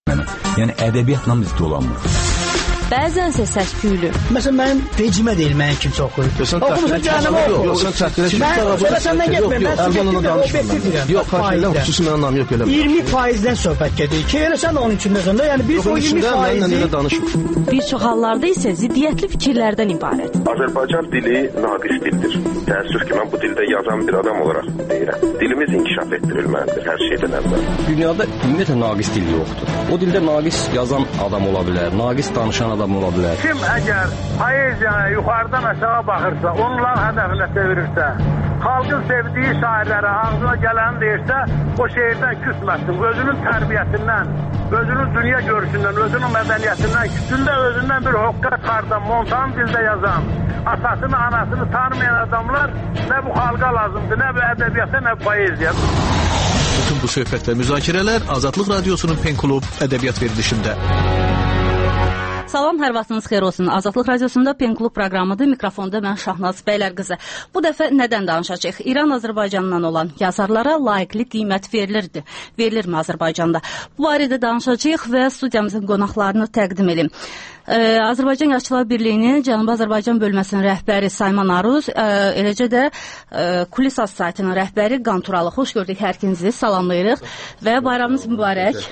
Yəni ədəbiyyatla biz dolanmırıq. Bəzənsə səs-küylü. Məsələn, mənim vecimə deyil, mənim kimsə oxuyur. Oxumusun cəhənnəmə oxuyur. Yox, sən çəkdirə ki, mən səndən getməyim, mən subjektivdə obyektiv deyirəm. Yox, xahiş xüsusi mənim namım yox, elə. 20%-dən söhbət gedir ki, elə sən də onun içindəsən də, yəni biz o 20%-i... Bir çox hallarda isə ziddiyyətli fikirlərdən ibarət. Azərbaycan dili naqis dildir. Təəssüf ki, mən bu dildə yazan bir adam olaraq deyirəm. Dilimiz inkişaf etdirilməlidir hər şeydən əvvəl. Dünyada ümumiyyətlə naqis dil yoxdur. O dildə naqis yazan adam ola bilər, naqis danışan adam ola bilər. Kim əgər poeziyaya yuxarıdan aşağı baxırsa, onların hədəfinə çevirirsə, xalqın sevdiyi şairlərə ağzına gələni deyirsə, o şeirdən küsməsin. Özünün tərbiyəsindən, özünün dünya görüşündən, özünün mədəniyyətindən, küsündə özündən bir hoqqa çıxardan, montan dildə yazan, atasını, anasını tanımayan adamlar nə bu xalqa lazımdır, nə bu ədəbiyyata, nə bu poeziya. Bütün bu söhbət və müzakirələr Azadlıq Radiosunun Pen Klub ədəbiyyat verilişində. Salam, hər vaxtınız xeyir olsun. Azadlıq Radiosunda Pen Klub proqramıdır. Mikrofonda mən Şahnaz Bəylərqızı. Bu dəfə nədən danışacağıq? İran Azərbaycandan olan yazarlara layiqli qiymət verilirdi. Verilirmi Azərbaycanda? Bu barədə danışacağıq və studiyamızın qonaqlarını təqdim edim. Azərbaycan Yazıçılar Birliyinin Cənubi Azərbaycan bölməsinin rəhbəri Sayman Aruz, eləcə də Kulisas saytının rəhbəri Qanturalı. Xoş gördük hər ikinizi, salamlayırıq və bayramınız mübarək.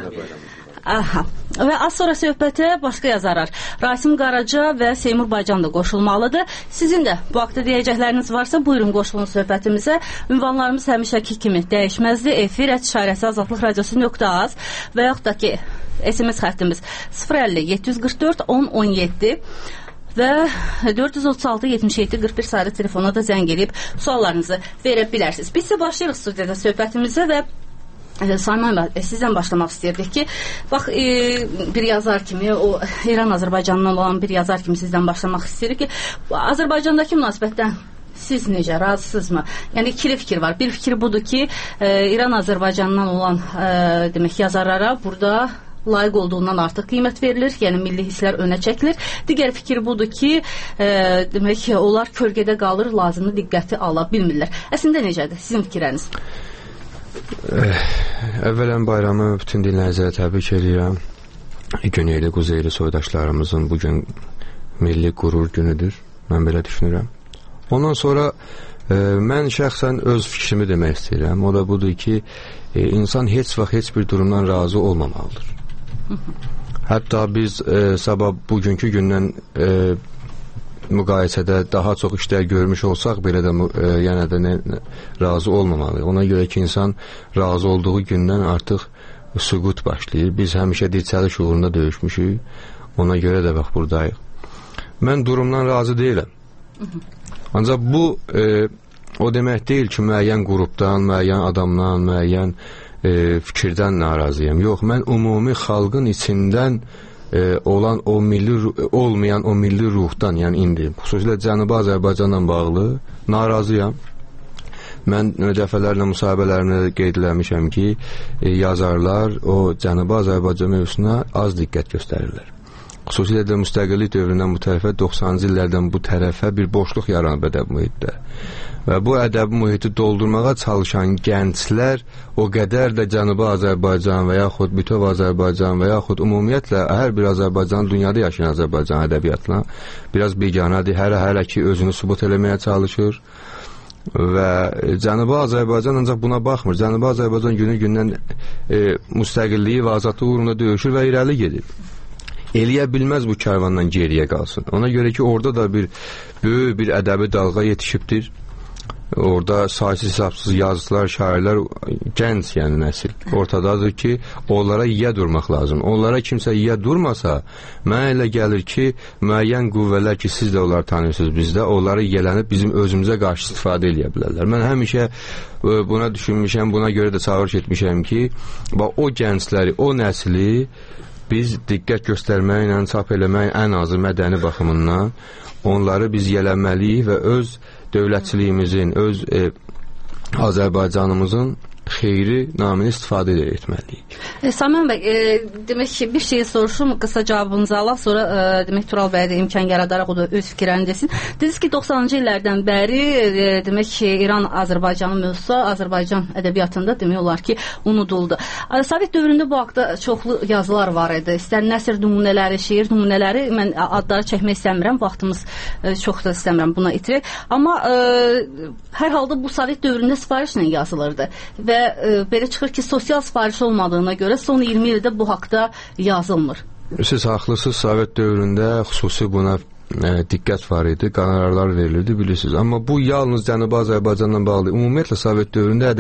Aha. Və az sonra söhbətə başqa yazarlar Rasim Qaraca və Seymur Baycan da qoşulmalıdır. Sizin də bu haqda deyəcəkləriniz varsa buyurun qoşulun söhbətimizə. Ünvanlarımız həmişəki kimi dəyişməzdir. efir@azadlıqradiosu.az və yaxud da ki SMS xəttimiz 050-744-1017 və 436-77-41 sayılı telefona da zəng edib suallarınızı verə bilərsiniz. Biz isə başlayırıq studiyada söhbətimizə və Sayman bəy, sizdən başlamaq istəyirdik ki, bax, bir yazar kimi, o İran Azərbaycandan olan bir yazar kimi sizdən başlamaq istəyirik ki, Azərbaycandakı münasibətdən siz necə, razısınızmı? Yəni, ikili fikir var. Bir fikir budur ki, İran Azərbaycandan olan demək, yazarlara burada layiq olduğundan artıq qiymət verilir, yəni milli hisslər önə çəkilir. Digər fikir budur ki, demək, onlar kölgədə qalır, lazımlı diqqəti ala bilmirlər. Əslində necədir? Sizin fikirləriniz? Əvvələn bayramı bütün dinləyicilərə təbrik edirəm. Güneyli, quzeyli soydaşlarımızın bugün milli qürur günüdür. Mən belə düşünürəm. Ondan sonra mən şəxsən öz fikrimi demək istəyirəm. O da budur ki, insan heç vaxt heç bir durumdan razı olmamalıdır. Hətta biz sabah bugünkü gündən müqayisədə daha çox işlər görmüş olsaq belə də yenə də razı olmamalı. Ona görə ki, insan razı olduğu gündən artıq süqut başlayır. Biz həmişə dirçəli şuurunda döyüşmüşük. Ona görə də bax buradayıq. Mən durumdan razı deyiləm. Ancaq bu o demək deyil ki, müəyyən qrupdan, müəyyən adamdan, müəyyən fikirdən narazıyam. Yox, mən ümumi xalqın içindən olan o olmayan o milli ruhdan, yəni indi xüsusilə Cənubi Azərbaycanla bağlı narazıyam. Mən dəfələrlə müsahibələrimdə qeyd eləmişəm ki, yazarlar o Cənubi Azərbaycan mövzusuna az diqqət göstərirlər. Xüsusilə də müstəqillik dövründən bu tərəfə 90-cı illərdən bu tərəfə bir boşluq yaranıb ədəb mühitdə. Və bu ədəb mühiti doldurmağa çalışan gənclər o qədər də Cənubi Azərbaycan və yaxud bütöv Azərbaycan və yaxud ümumiyyətlə hər bir Azərbaycan, dünyada yaşayan Azərbaycan ədəbiyyatına biraz biganədir. Hələ ki özünü sübut eləməyə çalışır və Cənubi Azərbaycan ancaq buna baxmır. Cənubi Azərbaycan günü-gündən müstəqilliyi və azadlığı uğrunda döyüşür və irəli gedir. Eləyə bilməz bu kərvandan geriyə qalsın. Ona görə ki, orada da bir böyük bir ədəbi dalğa yetişibdir. Orada saysız hesabsız yazıçılar, şairlər, gənc yəni nəsil ortadadır ki, onlara yiyə durmaq lazım. Onlara kimsə yiyə durmasa, mənə elə gəlir ki, müəyyən qüvvələr ki, siz də onları tanıyorsunuz bizdə, onları yiyələnib bizim özümüzə qarşı istifadə edə bilərlər. Mən həmişə buna düşünmüşəm, buna görə də çağırış etmişəm ki, o gəncləri, o nəsli biz diqqət göstərməklə, çap eləmək ən azı mədəni baxımından onları biz yiyələnməliyik və öz dövlətçiliyimizin, öz Azərbaycanımızın xeyri naminə istifadə etməliyik. Saman bəy, demək ki, bir şeyi soruşum, qısa cavabınızı alaq, sonra demək Tural bəyə də imkan yaradaraq o da öz fikirlərini desin. Dediniz ki, 90-cı illərdən bəri demək ki, İran-Azərbaycanın mövzusu Azərbaycan ədəbiyyatında demək olar ki, unuduldu. Sovet dövründə bu haqda çoxlu yazılar var idi. İstər nəsr nümunələri, şeir nümunələri, mən adları çəkmək istəmirəm, vaxtımız çox da istəmirəm buna itirək. Amma hər halda bu Sovet dövründə sifarişlə yazılırdı və belə çıxır ki, sosial sifariş olmadığına görə son 20 ildə bu haqda yazılmır. Siz haqlısınız, Sovet dövründə xüsusi buna diqqət var idi, qanarlar verilirdi, bilirsiniz. Amma bu yalnız Cənubi Azərbaycanla bağlı. Ümumiyyətlə Sovet dövründə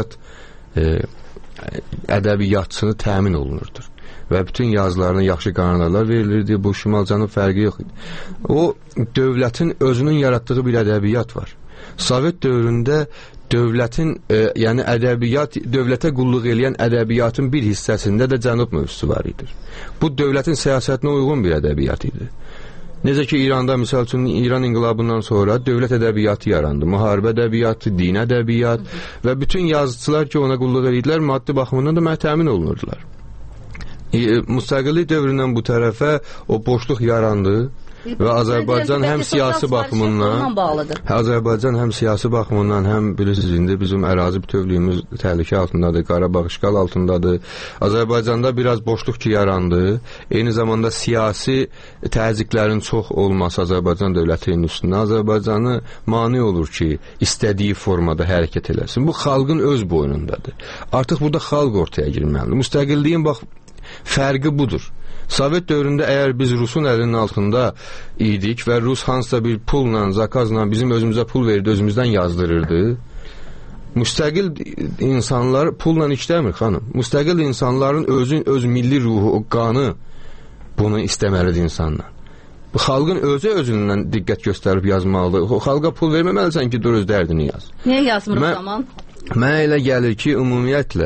ədəbiyyatçını təmin olunurdur və bütün yazılarına yaxşı qanunlar verilirdi. Bu şimal-cənub fərqi yox idi. O, dövlətin özünün yaratdığı bir ədəbiyyat var. Sovet dövründə dövlətin, yəni ədəbiyyat, dövlətə qulluq eləyən ədəbiyyatın bir hissəsində də cənub mövzusu var idi. Bu, dövlətin siyasətinə uyğun bir ədəbiyyat idi. Necə ki, İranda, misal üçün, İran inqilabından sonra dövlət ədəbiyyatı yarandı. Müharibə ədəbiyyatı, din ədəbiyyat və bütün yazıçılar ki, ona qulluq edirlər, maddi baxımından da təmin olunurdular. Müstəqillik dövründən bu tərəfə o boşluq yarandı və Azərbaycan həm siyasi baxımından, Azərbaycan həm siyasi baxımından, həm bilirsiniz, indi bizim ərazi bütövlüyümüz təhlükə altındadır, Qarabağ işğal altındadır. Azərbaycanda biraz boşluq ki yarandı. Eyni zamanda siyasi təzyiqlərin çox olması Azərbaycan dövlətinin üstünə Azərbaycanı mane olur ki, istədiyi formada hərəkət eləsin. Bu xalqın öz boynundadır. Artıq burada xalq ortaya girməlidir. Müstəqilliyin bax fərqi budur. Sovet dövründə əgər biz Rusun əlinin altında idik və Rus hansısa bir pulla, zakazla bizim özümüzə pul verirdi, özümüzdən yazdırırdı. Müstəqil insanlar pulla işləmir, xanım. Müstəqil insanların öz milli ruhu, o qanı bunu istəməlidir insanlar. Bu xalqın özündən diqqət göstərib yazmalıdır. O xalqa pul verməməlisən ki, dur öz dərdini yaz. Niyə yazmır o zaman? Mənə elə gəlir ki, ümumiyyətlə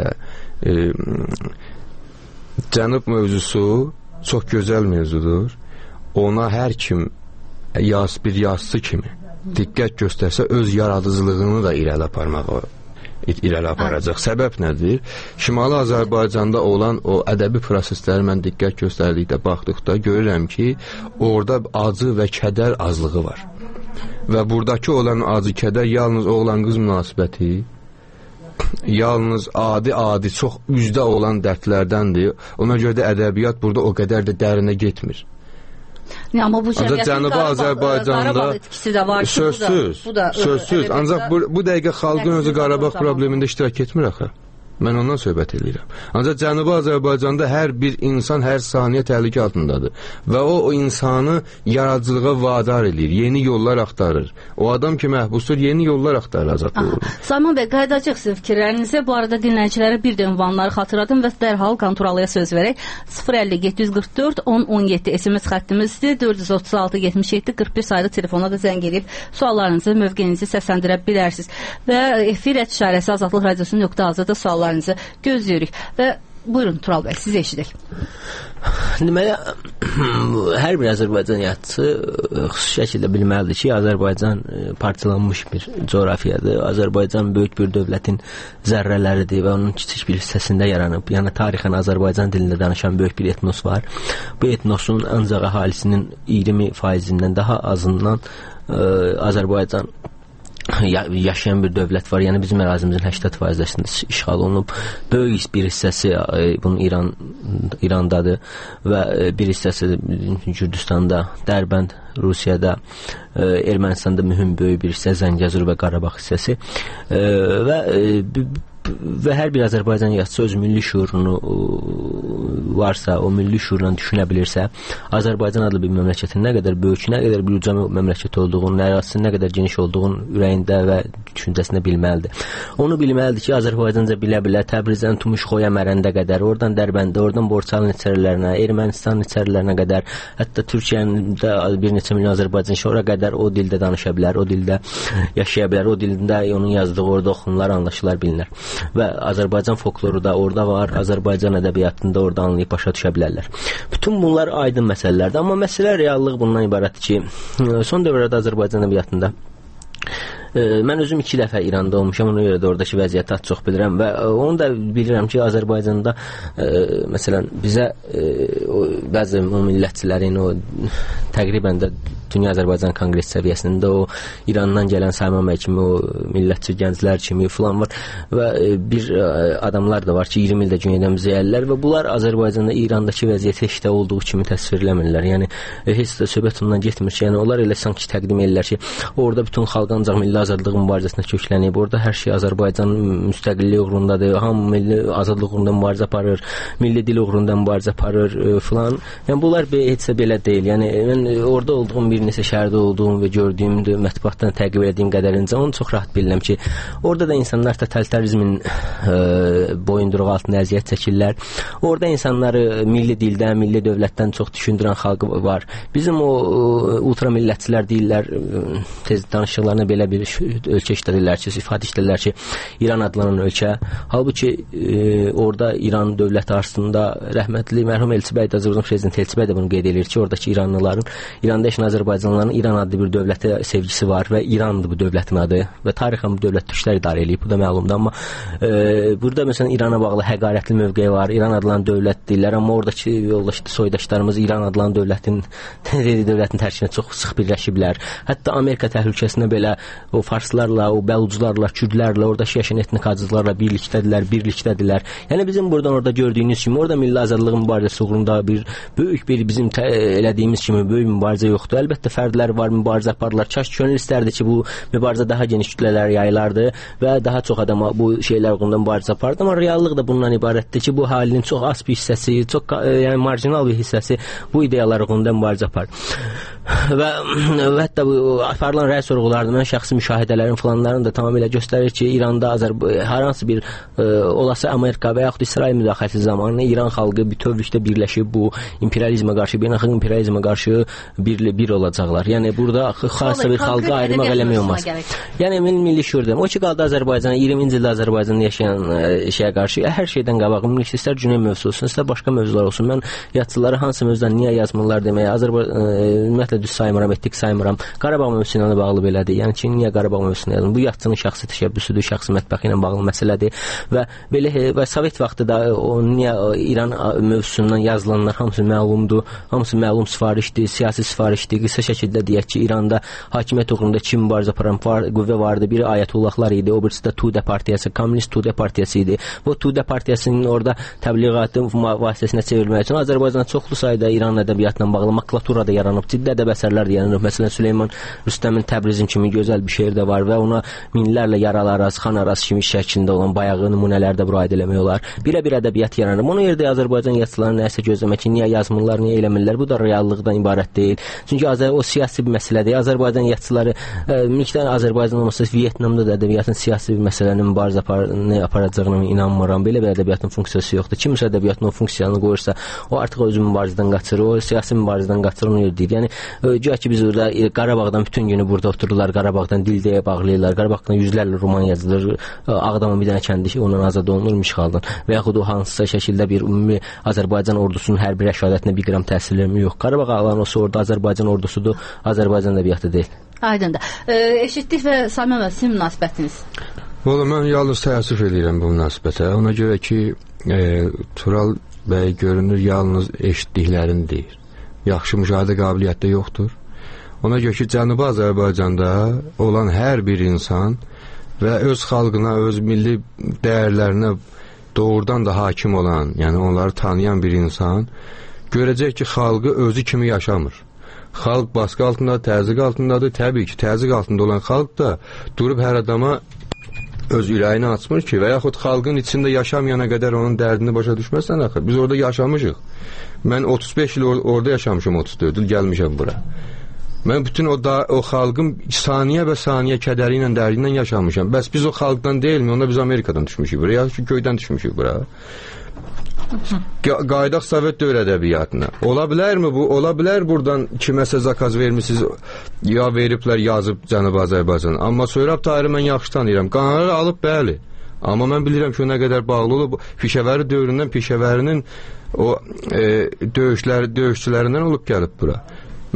Cənub mövzusu çox gözəl mövzudur. Ona hər kim bir yazıçı kimi diqqət göstərsə öz yaradıcılığını da irəli aparacaq. Səbəb nədir? Şimali Azərbaycanda olan o ədəbi prosesləri mən diqqət göstərdikdə, baxdıqda görürəm ki, orada acı və kədər azlığı var. Və buradakı olan acı, kədər yalnız oğlan-qız münasibəti, yalnız adi çox üzdə olan dərdlərdəndir. Ona görə də ədəbiyyat burada o qədər də dərinə getmir. Amma bu Cənubi Azərbaycanda sözsüz. Ancaq bu dəqiqə xalqın özü Qarabağ problemində iştirak etmir axı. Mən ondan söhbət edirəm. Ancaq Cənubi Azərbaycanda hər bir insan hər saniyə təhlükə altındadır və o insanı yaradıcılığa vadar edir, yeni yollar axtarır. O adam ki məhbusdur, yeni yollar axtarır azadlığı. Saman bəy, qayıdacaq sizin fikirlərinizə. Bu arada dinləyicilərə bir də ünvanları xatırladım və dərhal Qanturalıya söz verək. 050-744 1017 SMS xəttimizdir. 436-77-41 sayılı telefona da zəng edib suallarınızı, mövqeyinizi səsləndirə bilərsiniz. Və efir etibarəsi Azadlıq Radiosu.az-da suallarınızı gözləyirik. Və buyurun Tural bəy, sizi eşidək. Deməli, hər bir Azərbaycan yazıçısı xüsusi şəkildə bilməlidir ki, Azərbaycan parçalanmış bir coğrafiyadır. Azərbaycan böyük bir dövlətin zərrələridir və onun kiçik bir hissəsində yaranıb. Yəni, tarixən Azərbaycan dilində danışan böyük bir etnos var. Bu etnosun ancaq əhalisinin 20%-dən daha azından Azərbaycan yaşayan bir dövlət var. Yəni bizim ərazimizin 80%-əsində işğal olunub. Böyük bir hissəsi bunun İrandadır və bir hissəsi Gürcüstanda, Dərbənd, Rusiyada, Ermənistanda mühüm böyük bir hissə Zəngəzur və Qarabağ hissəsi və hər bir Azərbaycan yazıçısı öz milli şüurunu varsa, o milli şüurla düşünə bilirsə, Azərbaycan adlı bir məmləkətin nə qədər böyük, nə qədər bir uca məmləkət olduğunu, ərazisinin nə qədər geniş olduğunu ürəyində və düşüncəsində bilməlidir. Onu bilməlidir ki, Azərbaycanca bilə-bilə Təbrizdən Tumuşxoya, Mərəndə qədər, oradan Dərbəndə, oradan Borçalı neçərlərinə, Ermənistan neçərlərinə qədər, hətta Türkiyənin də bir neçə milyon Azərbaycan ora qədər o dildə danışa bilər, o dildə yaşaya bilər, o dildə onun yazdığı orada oxunurlar, anlaşılar, bilinir. Və Azərbaycan folkloru da orada var, Azərbaycan ədəbiyyatında orada anlayıb başa düşə bilərlər. Bütün bunlar aydın məsələlərdir, amma məsələ reallıq bundan ibarətdir ki, son dövrlərdə Azərbaycan ədəbiyyatında mən özüm 2 dəfə İranda olmuşam, ona görə də oradakı vəziyyəti az çox bilirəm və onu da bilirəm ki, Azərbaycanda məsələn bizə bəzi millətçilərin o təqribən də Dünya Azərbaycan Konqres səviyyəsində o İrandan gələn Sayman bəy kimi, o millətçi gənclər kimi filan var və bir adamlar da var ki, 20 ildə dünyada bizə gəlirlər və bunlar Azərbaycanda İrandakı vəziyyəti heç də olduğu kimi təsvirləmirlər. Yəni heç də söhbət ondan getmir ki, yəni onlar elə sanki təqdim edirlər ki, orada bütün xalq ancaq milli azadlıq mübarizəsinə köklənib, orada hər şey Azərbaycan müstəqilliyi uğrundadır, hamı milli azadlıq uğrunda mübarizə aparır, milli dil uğrunda mübarizə aparır filan. Yəni bunlar heç də belə deyil. Yəni mən orada olduğum bir neçə şəhərdə olduğum və gördüyüm, mətbuatdan təqib etdiyim qədərincə onu çox rahat bilirəm ki, orada da insanlar totalitarizmin boyunduruğu altında əziyyət çəkirlər. Orada insanları milli dildən, milli dövlətdən çox düşündürən xalq var. Bizim o ultramillətçilər deyirlər, tez danışıqlarına belə bir ölkə işlədirlər ki, ifadə işlədirlər ki, İran adlanan ölkə. Halbuki orada İran dövləti arasında rəhmətli mərhum Elçibəy də, Azərbaycan prezidenti Elçibəy də bunu qeyd edir ki, oradakı İranlıların, İranda yaşayan Azərbaycanlıların İran adlı bir dövlətə sevgisi var və İrandır bu dövlətin adı və tarixən bu dövlət türklər idarə edib, bu da məlumdur, amma burada məsələn İrana bağlı həqarətli mövqeyi var, İran adlanan dövlət deyirlər, amma oradakı soydaşlarımız İran adlanan dövlətin tərkibinə çox sıx birləşiblər. Hətta Amerika təhlükəsində belə o farslarla, o bəlucularla, kürdlərlə, orada yaşayan etnik acızlarla birlikdədirlər. Yəni bizim buradan orada gördüyünüz kimi, orada milli azadlıq mübarizəsi uğrunda böyük bir bizim elədiyimiz kimi böyük mübarizə yoxdur. Əlbəttə fərdlər var, mübarizə aparırlar. Kaş könül istərdi ki, bu mübarizə daha geniş kütlələrə yayılardı və daha çox adama bu şeylər uğrunda mübarizə apardı. Amma reallıq da bundan ibarətdir ki, bu halinin çox az bir hissəsi, çox yəni marjinal bir hissəsi bu ideyalar uğrunda mübarizə aparır. Və hətta bu aparılan rəy sorğularda mən şəxsi müşahidələrin falanların da tamamilə göstərir ki, İranda hər hansı bir olası Amerika və yaxud İsrail müdaxiləsi zamanı İran xalqı bütövlükdə birləşib bu imperializmə qarşı, beynəlxalq imperializmə qarşı bir olacaqlar. Yəni burada xasə bir xalqa ayrılmaq eləmək olmaz. Yəni milli şüurdür. O ki qaldı Azərbaycana, 20-ci ildə Azərbaycanda yaşayan şeyə qarşı hər şeydən qabaq, istər Cüney mövzusu olsun, istər başqa mövzular olsun. Mən yadçıları hansı mövzudan niyə yazmırlar deməyə, ümumiyyətlə düz saymıram, etdik saymıram. Qarabağ mövzusu ilə bağlı belədir. Yəni ki, niyə Qarabağ mövzusunu yazdım? Bu yadçının şəxsi təşəbbüsüdür, şəxsi mətbəxi ilə bağlı məsələdir və belə və Sovet vaxtı da niyə İran mövzusundan yazılanlar hamısı məlumdur, hamısı məlum sifarişdir, siyasi sifarişdir. Qısa şəkildə deyək ki, İranda hakimiyyət uğrunda iki mübarizə aparan qüvvə vardı. Biri Ayətullahlar idi, o birisi də Tudə partiyası, Kommunist Tudə partiyası idi. Bu Tudə partiyasının orada təbliğatı vasitəsinə çevrilmək üçün Azərbaycanda çoxlu sayda İran ədəbiyyatla bağlı maklatura da yaranıb, ciddi ədəbi əsərlər də yaranıb. Məsələn, Süleyman Rüstəmin Təbrizin kimi gözəl bir şeir də var və ona minlərlə yaralı Araz, Xan Araz kimi şəklində olan bayağı nümunələr də buraid eləmək olar. Bir ədəbiyyat yaranıb. Ona görə də Azərbaycan yazıçıları nəsə gözləmək ki, niyə yazmırlar, niyə eləmirlər? Bu da reallıqdan ibarət deyil. Çünki o siyasi bir məsələdir. Azərbaycan yazıçıları miktar Azərbaycan olmasa Vyetnamda da ədəbiyyatın siyasi bir məsələnin mübarizə aparacağına inanmıram. Belə bir ədəbiyyatın funksiyası yoxdur. Kimsə ədəbiyyatın o funksiyanı qoyursa, o artıq özü mübarizədən qaçır, o siyasi mübarizədən qaçır, onu deyir. Yəni güya ki biz orada Qarabağdan bütün günü burada otururlar, Qarabağdan dil deyə bağlayırlar, Qarabağdan yüzlərlə roman yazılır, Ağdamın bir dənə kəndi ondan azad olunur işğaldan və yaxud o hansısa şəkildə bir ümumi Azərbaycan ordusunun hər bir əşarətinə bir qram təsirləmi yox. Qarabağ alan olsa orada Azərbaycan ordusudur, Azərbaycan ədəbiyyatı deyil. Aydındır. Eşitdik və Sayman bəy, sizin münasibətiniz? Valla mən yalnız təəssüf edirəm bu münasibətə. Ona görə ki, Tural bəy görünür yalnız eşitdiklərini deyir. Yaxşı müşahidə qabiliyyəti yoxdur. Ona görə ki, Cənubi Azərbaycanda olan hər bir insan və öz xalqına, öz milli dəyərlərinə doğrudan da hakim olan, yəni onları tanıyan bir insan görəcək ki, xalqı özü kimi yaşamır. Xalq baskı altındadır, təzyiq altındadır. Təbii ki, təzyiq altında olan xalq da durub hər adama öz ürəyini açmır ki, və yaxud xalqın içində yaşamayana qədər onun dərdini başa düşməsən axı. Biz orada yaşamışıq. Mən 35 il orada yaşamışım, 34 il gəlmişəm bura. Mən bütün o xalqın saniyə və saniyə kədəri ilə, dərdi ilə yaşamışam. Bəs biz o xalqdan deyilmi? Onda biz Amerikadan düşmüşük bura, ya ki göydən düşmüşük bura. Qaydaq Sovet dövr ədəbiyyatına. Ola bilərmi bu? Ola bilər buradan kiməsə zakaz vermişsiniz, ya veriblər, yazıb Cənubi Azərbaycan. Amma Söhrab Tahiri mən yaxşı tanıyıram. Qanarı alıb, bəli. Amma mən bilirəm ki, o nə qədər bağlı olub. Pişəvəri dövründən, Pişəvərinin o döyüşçülərindən olub gəlib bura.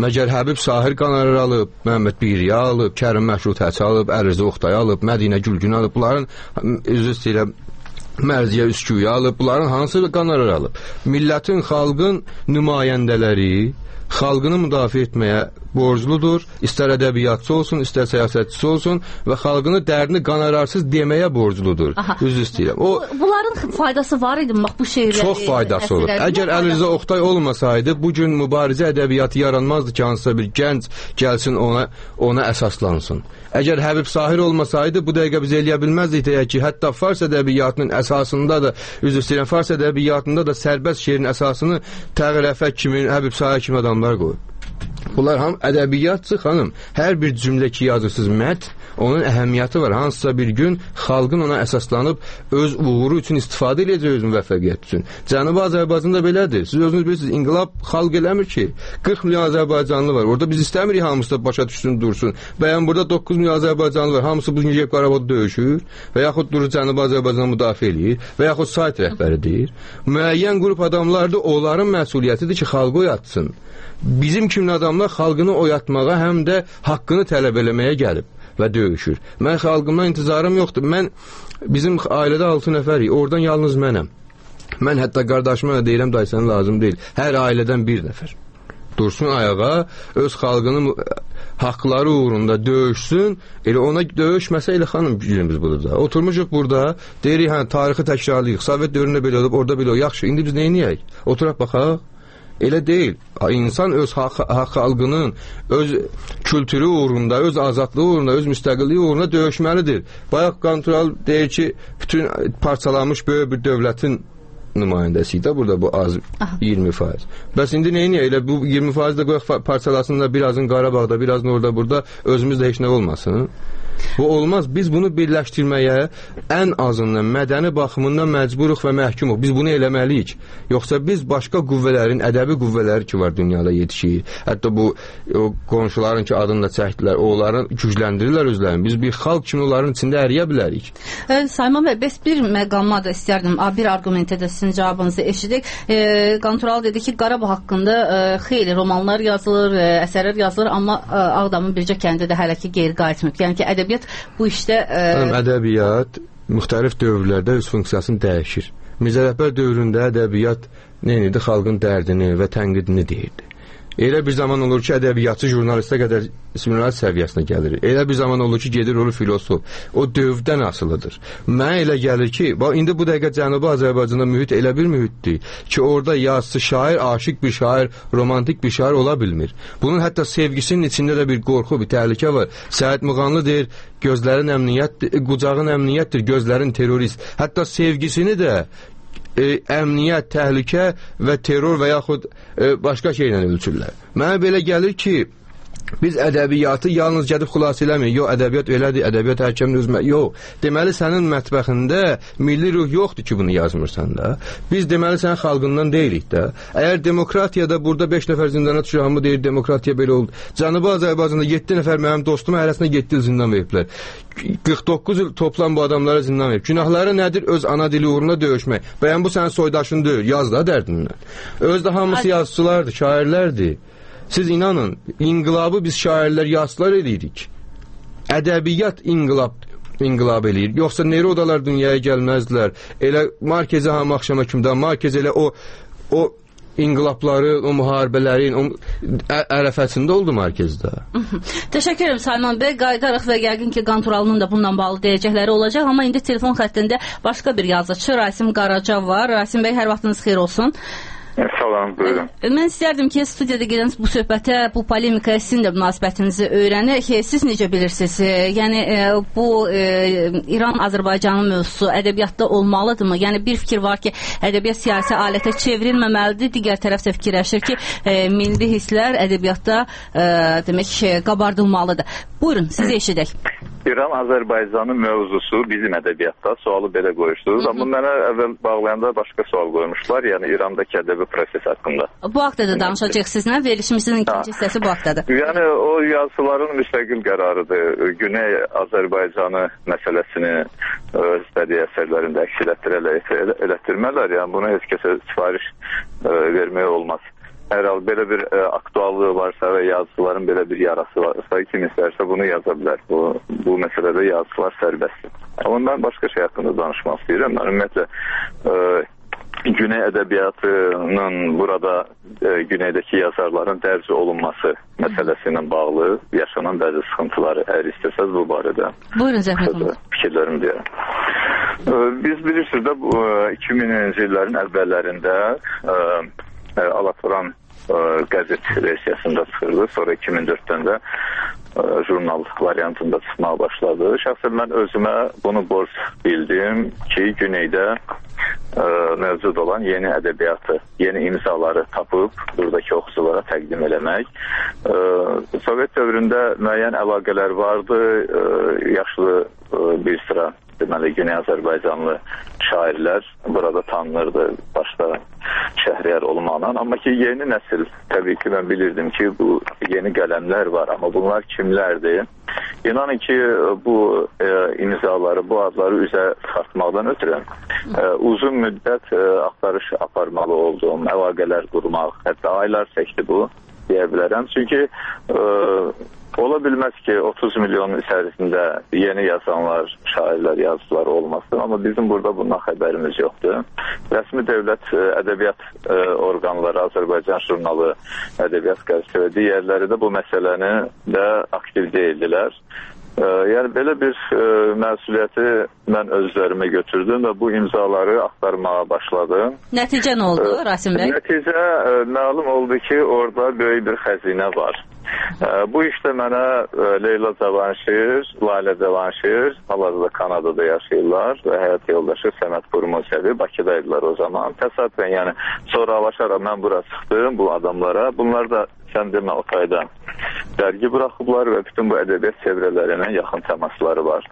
Məgər Həbib Sahir Qanarar alıb, Məhəmməd Biriyə alıb, Kərim Məşrut Həçə alıb, Ərizə Oxtay alıb, Mədinə Gülgün alıb, bunların üzr istəyirəm Mərziyə Üsküyə alıb, bunların hansı qanarar alıb? Millətin, xalqın nümayəndələri xalqını müdafiə etməyə borcludur. İstər ədəbiyyatçı olsun, istər siyasətçisi olsun və xalqını dərdini qanararsız deməyə borcludur. Üzr istəyirəm. Bunların faydası var idi bax bu şeirlərə. Çox faydası olur. Əgər Əli Rza Oxtay olmasaydı, bu gün mübarizə ədəbiyyatı yaranmazdı ki, hansısa bir gənc gəlsin ona əsaslansın. Əgər Həbib Sahir olmasaydı, bu dəqiqə biz eləyə bilməzdik deyək ki, hətta fars ədəbiyyatının əsasında da, üzr istəyirəm, fars ədəbiyyatında da sərbəst şeirin əsasını Təğir Əfək kimi, Həbib Sahir kimi adamlar qoyub. Bunlar ham ədəbiyyatçı xanım. Hər bir cümlə ki yazırsınız mətn, onun əhəmiyyəti var. Hansısa bir gün xalqın ona əsaslanıb öz uğuru üçün istifadə edəcək, öz müvəffəqiyyət üçün. Cənubi Azərbaycanda belədir. Siz özünüz bilirsiniz, inqilab xalq eləmir ki. 40 milyon Azərbaycanlı var. Orada biz istəmirik hamısı da başa düşsün, dursun. Bəyən burada 9 milyon Azərbaycanlı var. Hamısı bu gün gəlib Qarabağda döyüşür və yaxud durur Cənubi Azərbaycanı müdafiə eləyir və yaxud sayt rəhbəri deyir. Müəyyən qrup adamlardır, onların məsuliyyətidir ki, xalqı oyatsın. Bizim kimi adamlar xalqını oyatmağa, həm də haqqını tələb eləməyə gəlib və döyüşür. Mən xalqımdan intizarım yoxdur. Bizim ailədə 6 nəfərik, oradan yalnız mənəm. Mən hətta qardaşıma da deyirəm, day sənə lazım deyil. Hər ailədən bir nəfər dursun ayağa, öz xalqının haqları uğrunda döyüşsün. Elə ona döyüşməsə elə xanım gücümüz budur da. Oturmuşuq burada, deyirik, tarixi təkrarlayıq. Sovet dövründə belə olub, orada belə olub. Yaxşı, indi biz neyniyək? Oturaq baxaq. Elə deyil. İnsan öz xalqının, öz kültürü uğrunda, öz azadlığı uğrunda, öz müstəqilliyi uğrunda döyüşməlidir. Bayaq Qanturalı deyir ki, bütün parçalanmış böyük bir dövlətin nümayəndəsiyik də burada bu az 20%. Bəs indi neyin? Elə bu 20% də qoyaq parçalasında birazın Qarabağda, birazın orada burada özümüzdə heç nə olmasın. Bu olmaz. Biz bunu birləşdirməyə ən azından mədəni baxımından məcburuq və məhkumuq. Biz bunu eləməliyik. Yoxsa biz başqa qüvvələrin, ədəbi qüvvələri ki var dünyada yetişir. Hətta bu qonşuların ki adını da çəkdilər, onların gücləndirirlər özlərini. Biz bir xalq kimi onların içində əriyə bilərik. Sayman bəy, bəs bir məqama da istərdim, bir argumentə də sizin cavabınızı eşidik. Qanturalı dedi ki, Qarabağ haqqında xeyli romanlar yazılır, əsərlər yazılır, amma Ağdamın bircə kəndi də hələ ki geri qayıtmır. Yəni ki, ədəbiyyat bu işdə... Ədəbiyyat müxtəlif dövrlərdə öz funksiyasını dəyişir. Mirzə Rəhbər dövründə ədəbiyyat neydi? Xalqın dərdini və tənqidini deyirdi. Elə bir zaman olur ki, ədəbiyyatçı jurnalistə qədər seminar səviyyəsinə gəlir. Elə bir zaman olur ki, gedir olur filosof. O dövrdən asılıdır. Mənə elə gəlir ki, indi bu dəqiqə Cənubi Azərbaycanda mühit elə bir mühitdir ki, orada yazısı şair, aşiq bir şair, romantik bir şair ola bilmir. Bunun hətta sevgisinin içində də bir qorxu, bir təhlükə var. Səid Müğanlı deyir, gözlərin əmniyyətdir, qucağın əmniyyətdir, gözlərin terrorist. Hətta sevgisini də əmniyyət, təhlükə və terror və yaxud başqa şeylə ölçürlər. Mənə belə gəlir ki, biz ədəbiyyatı yalnız gedib xülas eləmirik. Yox, ədəbiyyat elədir, ədəbiyyat həkəmin özmə. Yox, deməli sənin mətbəxində milli ruh yoxdur ki, bunu yazmırsan da. Biz deməli sənin xalqından deyilik də. Əgər demokratiyada burada 5 nəfər zindana düşür, hamı deyir demokratiya belə oldu. Cənubi Azərbaycanda 7 nəfər mənim dostuma hərəsinə 7 il zindan veriblər. 49 il toplam bu adamlara zindan verib. Günahları nədir? Öz ana dili uğruna döyüşmək. Bəyən bu sənin soydaşın deyil, yaz da dərdindən. Özdə hamısı yazıçılardır, şairlərdir. Siz inanın, inqilabı biz şairlər, yazıçılar edirik. Ədəbiyyat inqilab eləyir. Yoxsa Nerudalar dünyaya gəlməzdilər. Elə Markezi hamı axşama kimdən, Markez elə o inqilabları, o müharibələrin ərəfəsində oldu Markezdə. Təşəkkür ederim Sayman bəy. Qayıdarıq və yəqin ki, Qanturalının da bununla bağlı deyəcəkləri olacaq. Amma indi telefon xəttində başqa bir yazıçı Rasim Qaraca var. Rasim bəy, hər vaxtınız xeyir olsun. Salam, buyurun. Mən istərdim ki, studiyada gedən bu söhbətə, bu polemikaya sizin də münasibətinizi öyrənək. Siz necə bilirsiniz? Yəni, bu İran-Azərbaycanın mövzusu ədəbiyyatda olmalıdırmı? Yəni, bir fikir var ki, ədəbiyyat siyasi alətə çevrilməməlidir. Digər tərəf də fikirləşir ki, milli hisslər ədəbiyyatda demək, qabardılmalıdır. Buyurun, sizi eşidək. İran-Azərbaycanın mövzusu bizim ədəbiyyatda sualı belə qoyursunuz. Amma mənə əvvəl bağlayanda başqa sual qoymuşlar. Yəni, İrandakı ədəbi proses haqqında. Bu haqda da danışacaq sizinlə. Verilişimizin ikinci hissəsi bu haqdadır. Yəni, o yazıların müstəqil qərarıdır. Güney Azərbaycanı məsələsini öz bədii əsərlərində əks elətdirmələr. Yəni, buna heç kəsə sifariş vermək olmaz. hər hal belə bir aktuallığı varsa və yazıçıların belə bir yarası varsa, kim istərsə bunu yaza bilər. Bu məsələdə yazıçılar sərbəstdir. Ondan başqa şey haqqında danışmaq istəyirəm. Mən ümumiyyətlə Güney ədəbiyyatının burada güneydəki yazarların dərc olunması məsələsi ilə bağlı yaşanan bəzi sıxıntıları əgər istəsəz bu barədə. Buyurun Zəhmət olun. Fikirlərimi deyirəm. Biz bilirsiniz də 2000-ci illərin əvvəllərində Alatoran qəzet versiyasında çıxırdı. Sonra 2004-dən də jurnal variantında çıxmağa başladı. Şəxsən mən özümə bunu borc bildim ki, Güneydə mövcud olan yeni ədəbiyyatı, yeni imzaları tapıb buradakı oxuculara təqdim eləmək. Sovet dövründə müəyyən əlaqələr vardı, yaşlı bir sıra deməli Güney Azərbaycanlı şairlər burada tanınırdı başda Şəhriyar olmaqla. Amma ki yeni nəsil, təbii ki mən bilirdim ki bu yeni qələmlər var, amma bunlar kimlərdir? İnanın ki bu imzaları, bu adları üzə çıxartmaqdan ötürü uzun müddət axtarış aparmalı olduğum, əlaqələr qurmaq, hətta aylar çəkdi bu deyə bilərəm. Çünki ola bilməz ki 30 milyonun içərisində yeni yazanlar, şairlər, yazıcılar olmasın, amma bizim burada bundan xəbərimiz yoxdur. Rəsmi dövlət ədəbiyyat orqanları, Azərbaycan jurnalı, ədəbiyyat qəzeti və digərləri də bu məsələni də aktiv deyildilər. Yəni belə bir məsuliyyəti mən özlərimə götürdüm və bu imzaları axtarmağa başladım. Nəticə nə oldu Rasim bəy? Nəticə məlum oldu ki, orada böyük bir xəzinə var. Bu işdə mənə Leyla Cavanşir, Lalə Cavanşir, hal-hazırda Kanadada yaşayırlar və həyat yoldaşı Səməd Qurmusevi Bakıdaydılar o zaman. Təsadüfən, yəni sonralaşaraq mən bura çıxdım bu adamlara. Bunlar da sən demə Otayda dərgi buraxıblar və bütün bu ədəbiyyat çevrələrinə yaxın təmasları var.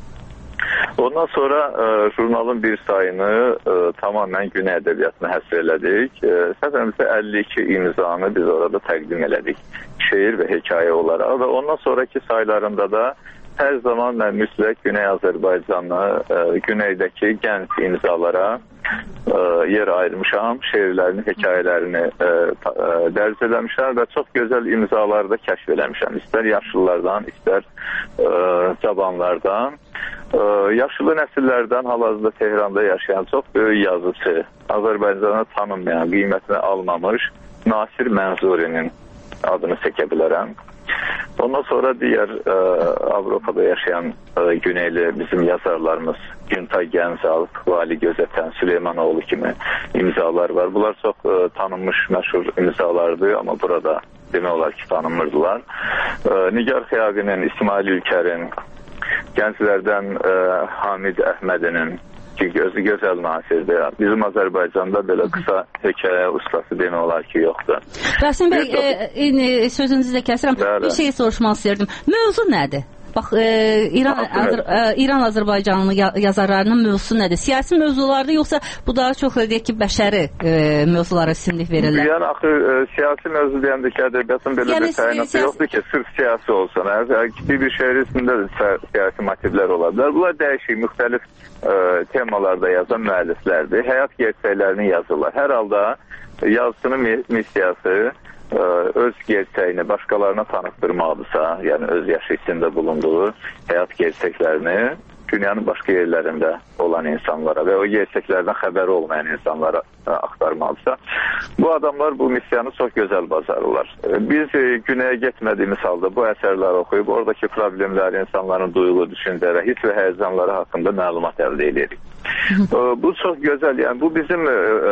Ondan sonra jurnalın bir sayını tamamen Güney ədəbiyyatına həsr elədik. Səfərimizdə 52 imzanı biz orada təqdim elədik. Şeir və hekayə olaraq və ondan sonraki saylarında da hər zaman mən mütləq Güney Azərbaycanlı, Güneydəki gənc imzalara yer ayırmışam, şeirlərini, hekayələrini dərc eləmişəm və çox gözəl imzaları da kəşf eləmişəm. İstər yaşlılardan, istər cavanlardan. Yaşlı nəsillərdən hal-hazırda Tehranda yaşayan çox böyük yazıcı, Azərbaycana tanınmayan, qiymətini almamış Nasir Mənzurinin adını çəkə bilərəm. Ondan sonra digər Avropada yaşayan Güneyli bizim yazarlarımız Güntay Gəncəl, Vali Gözətən, Süleymanoğlu kimi imzalar var. Bunlar çox tanınmış, məşhur imzalardır, amma burada demək olar ki tanınmırdılar. Nigar Xiyabinin, İsmail Ülkərin, gənclərdən Hamid Əhmədinin ki, gözəl nasirdir. Bizim Azərbaycanda belə qısa hekayə ustası demək olar ki, yoxdur. Rasim bəy, sözünüzü də kəsirəm. Bir şey soruşmaq istəyirdim. Mövzu nədir? Bax, İran Azərbaycanlı yazarlarının mövzusu nədir? Siyasi mövzulardır, yoxsa bu daha çox deyək ki, bəşəri mövzulara üstünlük verirlər? Yəni, axı, siyasi mövzu deyəndə ki, ədəbiyyatın belə bir təyinatı yoxdur ki, sırf siyasi olsun. Kiçik bir şəhər üstündə də siyasi motivlər ola bilər. Bunlar dəyişik, müxtəlif temalarda yazan müəlliflərdir. Həyat gerçəklərini yazırlar. Hər halda yazıcının missiyası öz gerçəyini başqalarına tanıtdırmaqdırsa, yəni öz yaşı içində bulunduğu həyat gerçəklərini dünyanın başqa yerlərində olan insanlara və o gerçəklərdən xəbəri olmayan insanlara axtarmalıdırsa, bu adamlar bu missiyanı çox gözəl bacarırlar. Biz Güneyə getmədiyimiz halda bu əsərləri oxuyub, oradakı problemləri, insanların duyğu, düşüncə və hiss və həyəcanları haqqında məlumat əldə edirik. Bu çox gözəl, yəni bu bizim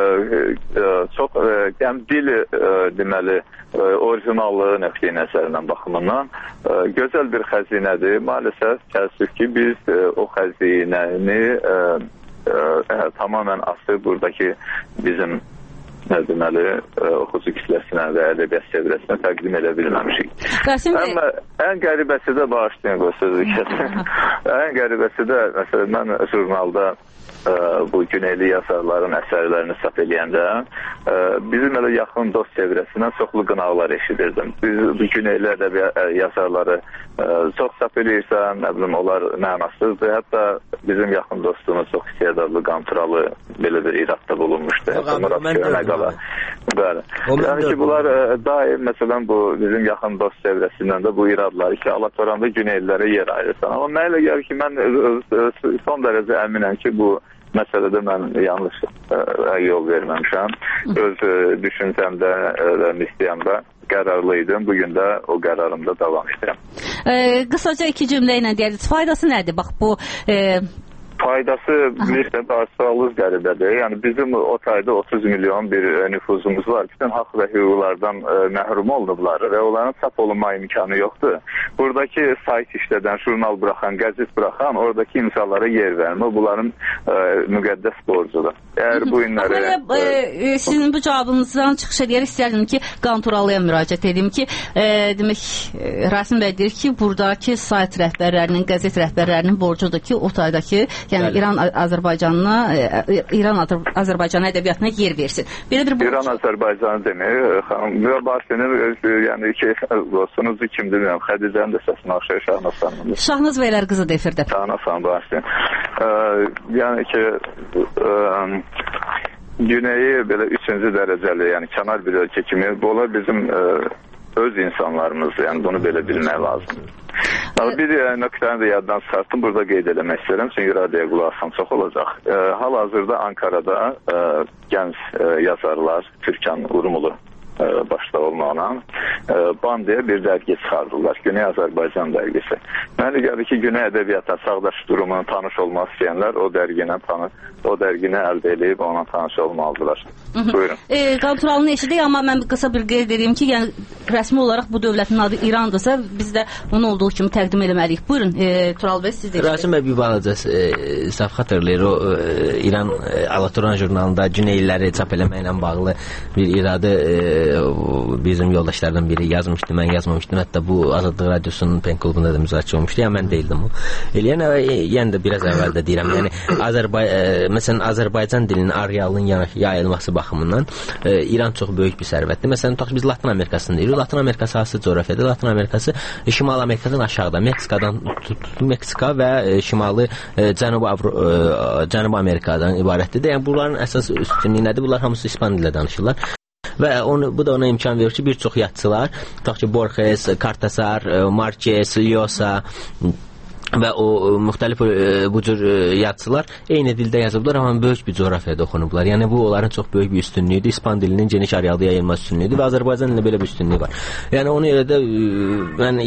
çox dil deməli orijinallığı nöqteyi nəzərindən baxımından gözəl bir xəzinədir. Maalesef təəssüf ki, biz o xəzinəni tamamen asıb buradakı bizim deməli oxucu kütləsinə və ədəbiyyat çevrəsinə təqdim edə bilməmişik. Amma ən qəribəsi də bağışlayın bu sözü kəsin. Ən qəribəsi də məsələn mən jurnalda bu Güneyli yazarların əsərlərini çap eləyəndə bizim elə yaxın dost çevrəsindən çoxlu qınaqlar eşidirdim. Biz bu Güneyli ədəbiyyat yazarları çox çap eləyirsən, nə bilim, onlar mənasızdır. Hətta bizim yaxın dostumuz çox istedadlı Qanturalı belə bir iradda bulunmuşdu. Bəli. Yəni ki, bunlar daim, məsələn, bu bizim yaxın dost çevrəsindən də bu iradları ki, Alatoranda Güneylilərə yer ayırsan. Amma mənə elə gəlir ki, mən son dərəcə əminəm ki, bu məsələdə mən yanlış yol verməmişəm. Öz düşüncəmdə və misliyəmdə qərarlıydım. Bugün də o qərarımda davam edirəm. Qısaca 2 cümlə ilə deyərsiniz. Faydası nədir? Bax, bu... Faydası bilirsən, arsalız qəribədir. Yəni bizim o tayda 30 milyon bir nüfuzumuz var. Bütün haqq və hüquqlardan məhrum olunublar və onların çap olunma imkanı yoxdur. Buradakı sayt işlədən, jurnal buraxan, qəzet buraxan, oradakı imzalara yer vermə bunların müqəddəs borcudur. Əgər bu günləri... Sizin bu cavabınızdan çıxış edərək istərdim ki, Qanturalıya müraciət edeyim ki, demək, Rasim bəy deyir ki, buradakı sayt rəhbərlərinin, qəzet rəhbərlərinin borcudur ki, o taydakı yəni İran Azərbaycan ədəbiyyatına yer versin. Belə bir İran Azərbaycanı demir. Xanım Basinin yəni ki, sunucu kimdir bilmirəm. Xədicənin də səsini aşağı Şahnaz xanımdır. Şahnaz bəylər qızı defirdə. Şahnaz xanım Basin. Yəni ki, Güneyi belə 3-cü dərəcəli, yəni kənar bir ölkə kimi, bunlar bizim öz insanlarımız, yəni bunu belə bilmək lazımdır. Bir nöqtəni də yaddan çıxartdım, burada qeyd eləmək istəyirəm, çünki radioya qulaq asan çox olacaq. Hal-hazırda Ankarada gənc yazarlar, Türkan Urmulu başda olmaqla Bandiyə bir dərgi çıxardırlar, Güney Azərbaycan dərgisi. Mənə gəlir ki, Güney ədəbiyyata çağdaş durumunu tanış olmaq istəyənlər o dərgini əldə edib ona tanış olmalıdırlar. Buyurun. Qanturalını eşidik, amma mən qısa bir qeyd edeyim ki, yəni rəsmi olaraq bu dövlətin adı İrandırsa, biz də onu olduğu kimi təqdim eləməliyik. Buyurun, Tural bəy, siz də eşidik. Rasim bəy bir balaca səhv xatırlayır, o İran Alatoran jurnalında Güneyliləri çap eləməklə bağlı bir iradı bizim yoldaşlardan biri yazmışdı, mən yazmamışdım. Hətta bu Azadlıq Radiosunun pen klubunda da müzakirə olmuşdu. Yəni mən deyildim o. Yəni də biraz əvvəl də deyirəm. Yəni məsələn Azərbaycan dilinin arealının yayılması baxımından İran çox böyük bir sərvətdir. Məsələn tutaq biz Latın Amerikasını deyirik. Latın Amerikası hansı coğrafiyadır? Latın Amerikası Şimal Amerikadan aşağıda, Meksikadan Meksika və şimalı Cənubi Amerikadan ibarətdir. Yəni bunların əsas üstünlüyü nədir? Bunlar hamısı İspan dilində danışırlar. Və bu da ona imkan verir ki, bir çox yazıçılar, tutaq ki, Borges, Cortázar, Marquez, Llosa və o müxtəlif bu cür yazıçılar eyni dildə yazıblar, amma böyük bir coğrafiyada oxunublar. Yəni bu onların çox böyük bir üstünlüyüdür. İspan dilinin geniş arealda yayılma üstünlüyüdür və Azərbaycan dilində belə bir üstünlüyü var. Yəni ona görə də mən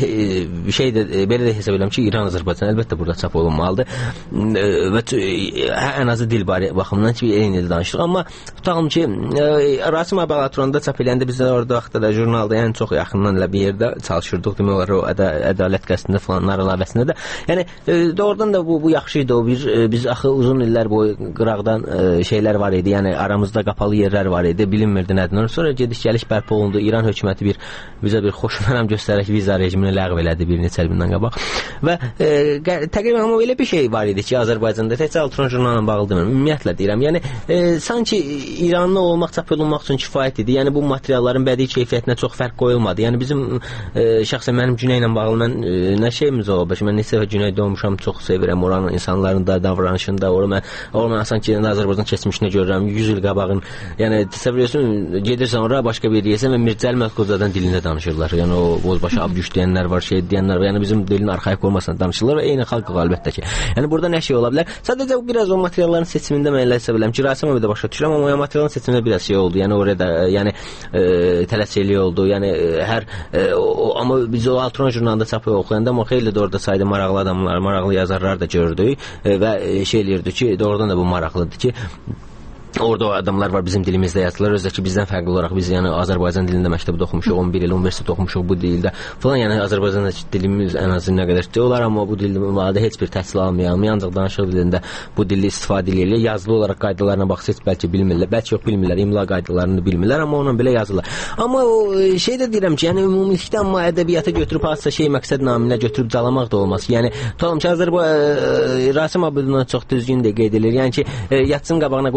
belə də hesab edirəm ki, İran Azərbaycan əlbəttə burada çap olunmalıdır. Və ən azı dil baxımından ki, eyni dildə danışırıq. Amma tutaqım ki, Rasim Alatoran'da çap eləyəndə biz orada vaxtda da jurnalda ən çox yaxından elə bir yerdə çalışırdıq. Demək olar o ədalət qəsdində falanlar əlavəsində də. Yəni doğrudan da bu yaxşı idi. Biz axı uzun illər boyu qıraqdan şeylər var idi. Yəni aramızda qapalı yerlər var idi. Bilinmirdi nədir. Sonra gediş-gəliş bərpa olundu. İran hökuməti bizə bir xoşməram göstərərək viza rejimini ləğv elədi bir neçə il bundan qabaq. Və təqribən amma elə bir şey var idi ki, Azərbaycanda təkcə Alatoran jurnalına bağlı demirəm. Ümumiyyətlə deyirəm. Yəni sanki İranlı olmaq, çap olunmaq üçün kifayət idi. Yəni bu materialların bədii keyfiyyətinə çox fərq qoyulmadı. Yəni bizim şəxsən mənim Güney ilə bağlı mən nə şeyimiz olub. Mən neçə dəfə Güneydə olmuşam, çox sevirəm oranın insanların da, davranışında. Orada sanki Azərbaycan keçmişini görürəm. 100 il qabağın. Yəni təsəvvür edirsən, gedirsən oraya başqa bir yersən və Mirzəli Məlkozadan dilində danışırlar. Yəni o Bozbaşı Abgüş deyənlər var, şey deyənlər var. Yəni bizim dilin arxaik olmasına danışırlar və eyni xalq əlbəttə ki. Yəni burada nə şey ola bilər? Sadəcə biraz o materialların seçimində mən elə hesab edirəm ki, Rasim abi də başa düşürəm, amma o materialın seçimində biraz şey oldu. Yəni orada tələsçilik oldu. Yəni amma biz o Alatoran jurnalında çapı oxuyanda amma xeyli də orada sayda maraqlı adamlar, maraqlı yazarlar da gördük və şey eləyirdi ki, doğrudan da bu maraqlıdır ki, orada o adamlar var bizim dilimizdə yazdılar. Özdə ki bizdən fərqli olaraq biz yəni Azərbaycan dilində məktəbdə oxumuşuq, 11 il universitet oxumuşuq bu dildə. Falan yəni Azərbaycandakı dilimiz ən azı nə qədər olar, amma bu dildə heç bir təhsil almayan, ancaq danışıq dilində bu dildə istifadə edirlər. Yazılı olaraq qaydalarına baxsaq bəlkə bilmirlər, bəlkə yox bilmirlər, imla qaydalarını bilmirlər, amma onunla belə yazırlar. Amma o şey də deyirəm ki, yəni ümumilikdə amma ədəbiyyata götürüb hansısa şey məqsəd naminə götürüb calamaq da olmaz. Yəni tutalım ki, Rasim abi bundan çox düzgün də qeyd edir. Yəni ki, yazıçının qabağına qoymaq ki, yox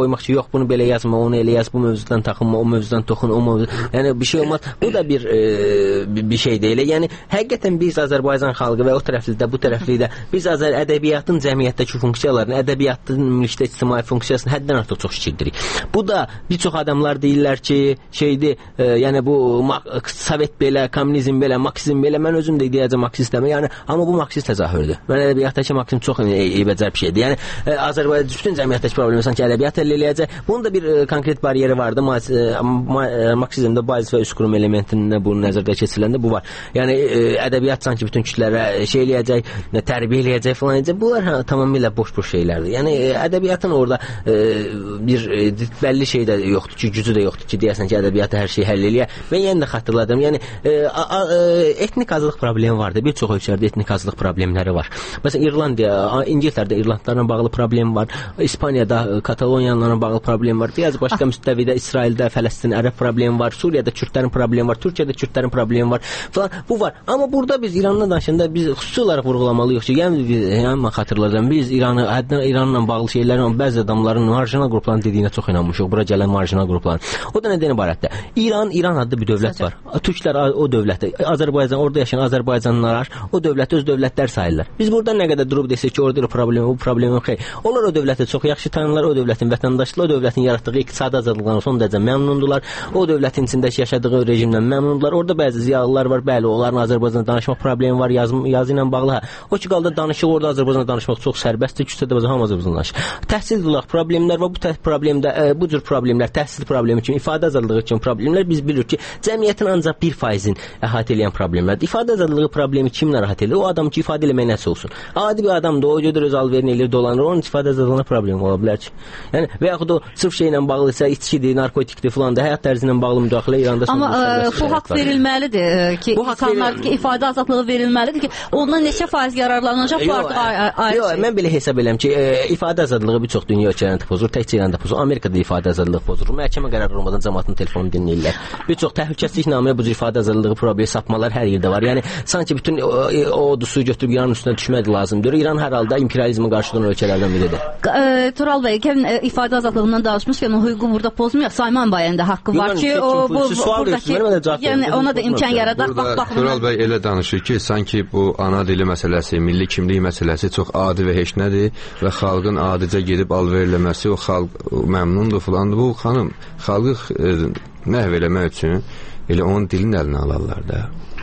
bax bunu belə yazma, onu elə yaz, bu mövzudan taxınma, o mövzudan toxun, o mövzu. Yəni bir şey olmaz. Bu da bir şey deyil. Yəni həqiqətən biz Azərbaycan xalqı və o tərəfli də, bu tərəfli də biz ədəbiyyatın cəmiyyətdəki funksiyalarını, ədəbiyyatın ümumilikdə ictimai funksiyasını həddən artıq çox kiçildirik. Bu da bir çox adamlar deyirlər ki, şeydir, yəni bu Sovet belə, kommunizm belə, marksizm belə, mən özüm də deyəcəm marksistəm. Yəni amma bu marksist təzahürüdür. Mən ədəbiyyatdakı marksizm çox eybəcər bir şeydir. Yəni Azərbaycan bütün cəmiyyətdəki problemi sanki ədəbiyyat həll eləyəcək. Bunun da bir konkret bariyeri vardı. Marksizmdə baz və üst qurum elementində bu nəzərdə keçiriləndə bu var. Yəni ədəbiyyat sanki bütün kütlələrə şey eləyəcək, tərbiyə eləyəcək falan eləyəcək. Bunlar tamamilə boş-boş şeylərdir. Yəni ədəbiyyatın orada bir bəlli şey də yoxdur ki, gücü də yoxdur ki, deyəsən ki, ədəbiyyatı hər şeyi həll eləyə. Mən yenə də xatırladım. Yəni etnik azlıq problemi vardı. Bir çox ölkələrdə etnik azlıq problemləri var. Məsələn, İngiltərədə İrlandlarla bağlı problem var. İspaniyada Kataloniyalarla bağlı problem var. Biraz başqa müstəvidə İsraildə Fələstin ərəb problemi var. Suriyada Kürdlərin problemi var. Türkiyədə Kürdlərin problemi var falan. Bu var. Amma burada biz İranla danışanda biz xüsusi olaraq vurğulamalıyıq ki, yəni xatırladım. Biz İranla bağlı şeylərin bəzi adamların marjinal qrupların dediyinə çox inanmışıq. Bura gələn marjinal qrupların. O da nədən ibarətdir? İran adlı bir dövlət var. Türklər o dövləti, Azərbaycan, orada yaşayan Azərbaycanlılar o dövləti öz dövlətlər sayırlar. Biz burada nə qədər durub desək ki, orada problem, bu problem yox. Onlar o dövləti çox yaxşı tanırlar, o dövlətin vətəndaşlığı, o dövlətin yaratdığı iqtisadi azadlıqdan son dərəcə məmnundular. O dövlətin içindəki yaşadığı rejimdən məmnundular. Orada bəzi ziyalılar var, bəli, onların Azərbaycanla danışmaq problemi var, yazı ilə bağlı. O ki qaldı danışıq, orada Azərbaycanla danışmaq çox sərbəstdir, küçədə bəzi hamı Azərbaycanla danışır. Təhsil olaq problemlər var, bu problemdə bu cür problemlər, təhsil problemi kimi, ifadə azadlığı kimi problemlər biz bilirik ki, cəmiyyətin ancaq 1%-in əhatə edən problemlərdir. İfadə azadlığı problemi kimlə rahat edir? O adam ki, ifadə eləmək nəsə olsun. Adi bir adamdır, o gedir öz alverini eləyir, dolanır, onun ifadə azadlığına problem ola bilər ki. Yəni və yaxud o sırf şeylə bağlısa, içkidir, narkotikdir filan da həyat tərzi ilə bağlı müdaxilə İranda amma bu haqq verilməlidir ki, insanlar ifadə azadlığı verilməlidir ki, ondan neçə faiz yararlanacaq bu artıq yox, mən belə hesab edirəm ki, ifadə azadlığı bir çox dünya ölkələrində pozulur, təkcə İranda pozulur. Amerikada ifadə azadlığı pozulur. Məhkəmə qərarı olmadan cəmaatın telefonu dinləyirlər. Bir çox təhlükəsizlik naminə bu cür ifadə azadlığı problemi sapmalar hər yerdə var. Yəni sanki bütün o su götürüb İranın üstünə düşmək lazımdır. İran hər halda imperializmə qarşı duran ölkələrdən biridir. Tural bəy, ifadə azadlığından danışmışkən o hüququ burada pozmayaq. Sayman bayında haqqı var ki, o buradakı, yəni ona da imkan yaradar. Tural bəy elə danışır ki, sanki bu ana dili məsələsi, milli kimlik məsələsi çox adi və heç nədir və xalqın adicə gedib alverləməsi, o xalq məmnundur filandır. Bu xanım, xalqı məhv eləmək üçün elə onun dilin əlinə alarlar da.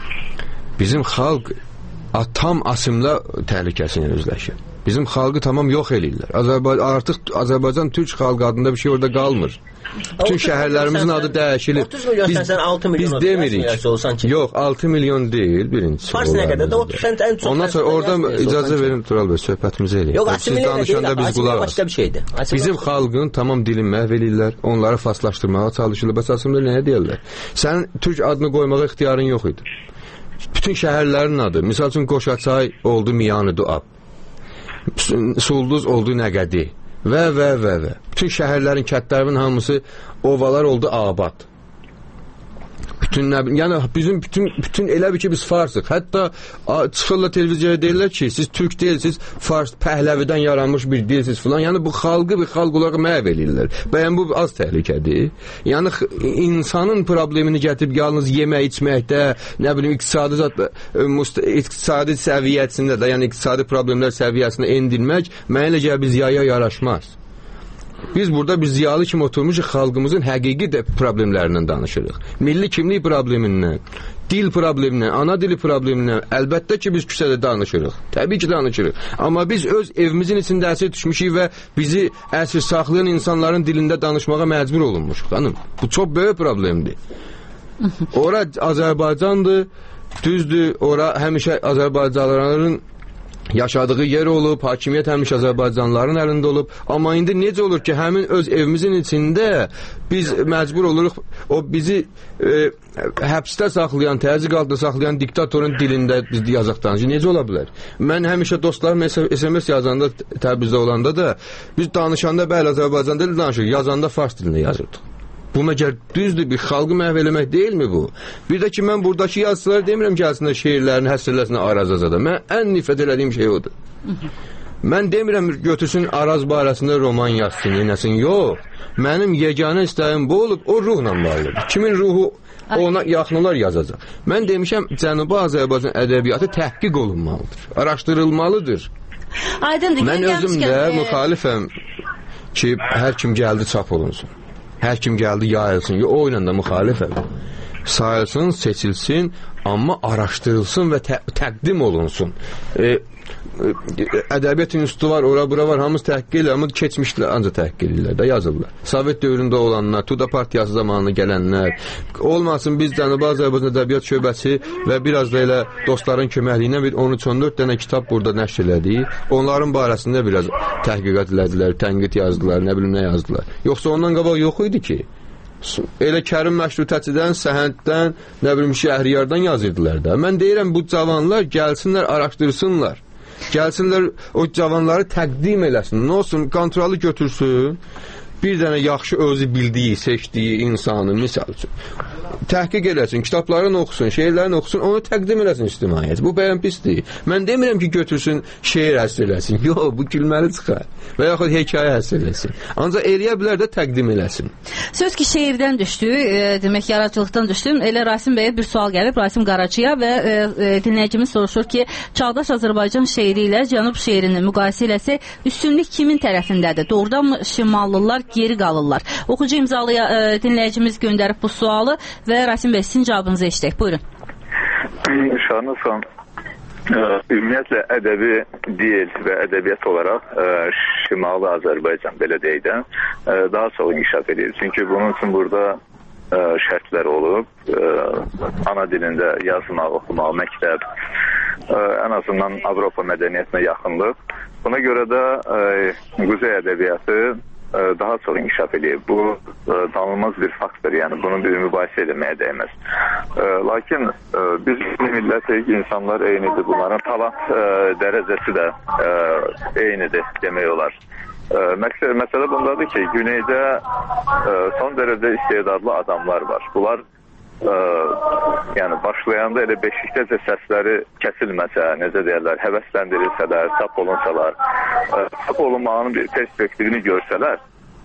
Bizim xalq tam asımla təhlükəsini özləşir. Bizim xalqı tamam yox eləyirlər. Artıq Azərbaycan türk xalqı adında bir şey orada qalmır. Bütün şəhərlərimizin adı dəyişilir. 30 milyon sən 6 milyon biz demirik. Yox, 6 milyon deyil birincisi. Fars nə qədər də 30 sən ən çox. Ondan sonra orada icazə verin Tural bəy, söhbətimizi eləyək. Yox, siz danışanda biz qulaq asırıq. Bizim xalqın tamam dilini məhv eləyirlər, onları faslaşdırmağa çalışırlar. Bəs aslında nəyə deyirlər? Sənin türk adını qoymağa ixtiyarın yox idi. Bütün şəhərlərin adı, misal üçün Qoşaçay oldu Miyanı Duab, Sulduz oldu Nəqədi və. Bütün şəhərlərin, kətlərin hamısı ovalar oldu Abad. Yəni bizim bütün elə bir ki biz farsıq. Hətta çıxırlar televiziyaya deyirlər ki, siz türk deyilsiniz, fars Pəhləvidən yaranmış bir dilsiz filan. Yəni bu xalqı bir xalq olaraq məhv eləyirlər. Bəyən bu az təhlükədir. Yəni insanın problemini gətirib yalnız yemək, içməkdə, nə bilim iqtisadi səviyyəsində də, yəni iqtisadi problemlər səviyyəsində endirmək mənə elə gəlir biz ziyaya yaraşmaz. Biz burada biz ziyalı kimi oturmuşuq, xalqımızın həqiqi problemlərindən danışırıq. Milli kimlik problemindən, dil problemindən, ana dili problemindən əlbəttə ki biz küçədə danışırıq. Təbii ki danışırıq. Amma biz öz evimizin içində əsir düşmüşük və bizi əsir saxlayan insanların dilində danışmağa məcbur olunmuşuq. Hanım, bu çox böyük problemdir. Ora Azərbaycandır, düzdür, ora həmişə Azərbaycanlıların yaşadığı yer olub, hakimiyyət həmişə Azərbaycanlıların əlində olub. Amma indi necə olur ki, həmin öz evimizin içində biz məcbur oluruq, o bizi həbsdə saxlayan, təzyiq altında saxlayan diktatorun dilində biz yazaq danışıq. Necə ola bilər? Mən həmişə dostlarım SMS yazanda, Təbrizdə olanda da, biz danışanda bəli Azərbaycan dili danışırıq, yazanda fars dilində yazırdıq. Bu məgər düzdür, bir xalqı məhv eləmək deyilmi bu? Bir də ki, mən buradakı yazıçılar demirəm ki, əslində şeirlərini həsr eləsinə Araz Azada. Mən ən nifrət elədiyim şey odur. Mən demirəm götürsün Araz barəsində roman yazsın, eləsin. Yox. Mənim yeganə istəyim bu olub, o ruhla bağlıdır. Kimin ruhu ona yaxın olar yazacaq. Mən demişəm, Cənubi Azərbaycan ədəbiyyatı təhqiq olunmalıdır, araşdırılmalıdır. Aydındır. Mən özüm də müxalifəm ki, hər kim gəldi çap olunsun. Hər kim gəldi yayılsın. O ilə də müxalifəm. Sayılsın, seçilsin, amma araşdırılsın və təqdim olunsun. Ədəbiyyat institutu var, ora-bura var, hamısı təhqiq edir, amma keçmişlər, ancaq təhqiq edirlər də, yazırlar. Sovet dövründə olanlar, Tuda partiyası zamanında gələnlər, olmasın biz Cənubi Azərbaycan ədəbiyyat şöbəsi və biraz da elə dostların köməkliyi ilə bir 13-14 dənə kitab burada nəşr elədik. Onların barəsində biraz təhqiqat elədilər, tənqid yazdılar, nə bilim nə yazdılar. Yoxsa ondan qabaq yox idi ki. Elə Kərim Məşrutəçidən, Səhənddən, nə bilim Şəhriyardan yazırdılar da. Mən deyirəm, bu cavanlar gəlsinlər, araşdırsınlar. Gəlsinlər, o cavanları təqdim eləsin. Nə olsun, kontrolı götürsün. Bir dənə yaxşı özü bildiyi, seçdiyi insanı, misal üçün, təhqiq eləsin, kitablarını oxusun, şeirlərini oxusun, onu təqdim eləsin ictimaiyyət. Bu bəyən pisdir. Mən demirəm ki, götürsün, şeir həsr eləsin. Yox, bu gülməli çıxar. Və yaxud hekayə həsr eləsin. Ancaq eləyə bilər də təqdim eləsin. Söz ki, şeirdən düşdü, demək, yaradıcılıqdan düşdü. Elə Rasim bəyə bir sual gəlib, Rasim Qaraçıya və dinləyicimiz soruşur ki, Çağdaş Azərbaycan şeiri ilə Cənub şeirini müqayisə eləsə, üstünlük kimin tərəfindədir? Doğrudan mı şimallılar geri qalırlar? Oxucu imzalıya dinləyicimiz göndərib bu sualı və Rasim bəy, sizin cavabınızı eşitək. Buyurun. Şanlısan, ümumiyyətlə ədəbi dil və ədəbiyyat olaraq Şimali Azərbaycan, belə deyək də, daha çox inkişaf edir. Çünki bunun üçün burada şərtlər olub, ana dilində yazmaq, oxumaq, məktəb, ən azından Avropa mədəniyyətinə yaxınlıq. Buna görə də Quzey ədəbiyyatı daha çox inkişaf edir. Bu danılmaz bir faktdır, yəni bunu bir mübahisə eləməyə dəyməz. Lakin biz millətik, insanlar eynidir, bunların talant dərəcəsi də eynidir demək olar. Məsələ bundadır ki, Güneydə son dərəcə istedadlı adamlar var. Bunlar yəni başlayanda elə beşikdəcə səsləri kəsilməsə, necə deyərlər, həvəsləndirilsələr, çap olunsalar, çap olunmağının bir perspektivini görsələr,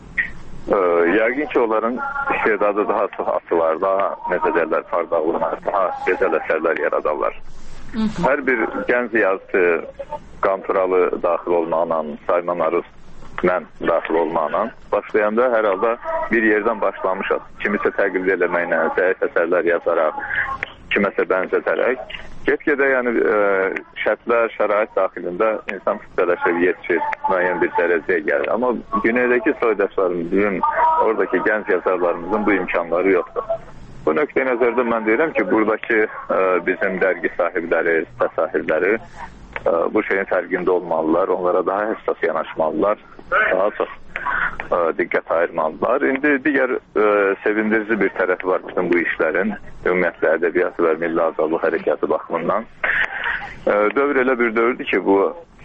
yəqin ki, onların istedadı daha çox açılar, daha, necə deyərlər, parlaqlar, daha gözəl əsərlər yaradarlar. Hər bir gənc yazıcı Qanturalı daxil olmaqla, Sayman Aruz mən daxil olmaqla başlayanda hər halda bir yerdən başlamışıq. Kimisə təqlid eləməklə, zəif əsərlər yazaraq, kiməsə bənzədərək. Get-gedə yəni şərtlər, şərait daxilində insan kütləşir, yetişir, müəyyən bir dərəcəyə gəlir. Amma güneydəki soydaşlarımızın, oradakı gənc yazarlarımızın bu imkanları yoxdur. Bu nöqteyi nəzərdə mən deyirəm ki, buradakı bizim dərgi sahibləri, sitə sahibləri bu şeyin fərqində olmalılar, onlara daha həssas yanaşmalılar, daha çox diqqət ayırmalılar. İndi digər sevindirici bir tərəfi var bütün bu işlərin, ümumiyyətlə ədəbiyyat və milli azadlıq hərəkatı baxımından. Dövr elə bir dövrdür ki, bu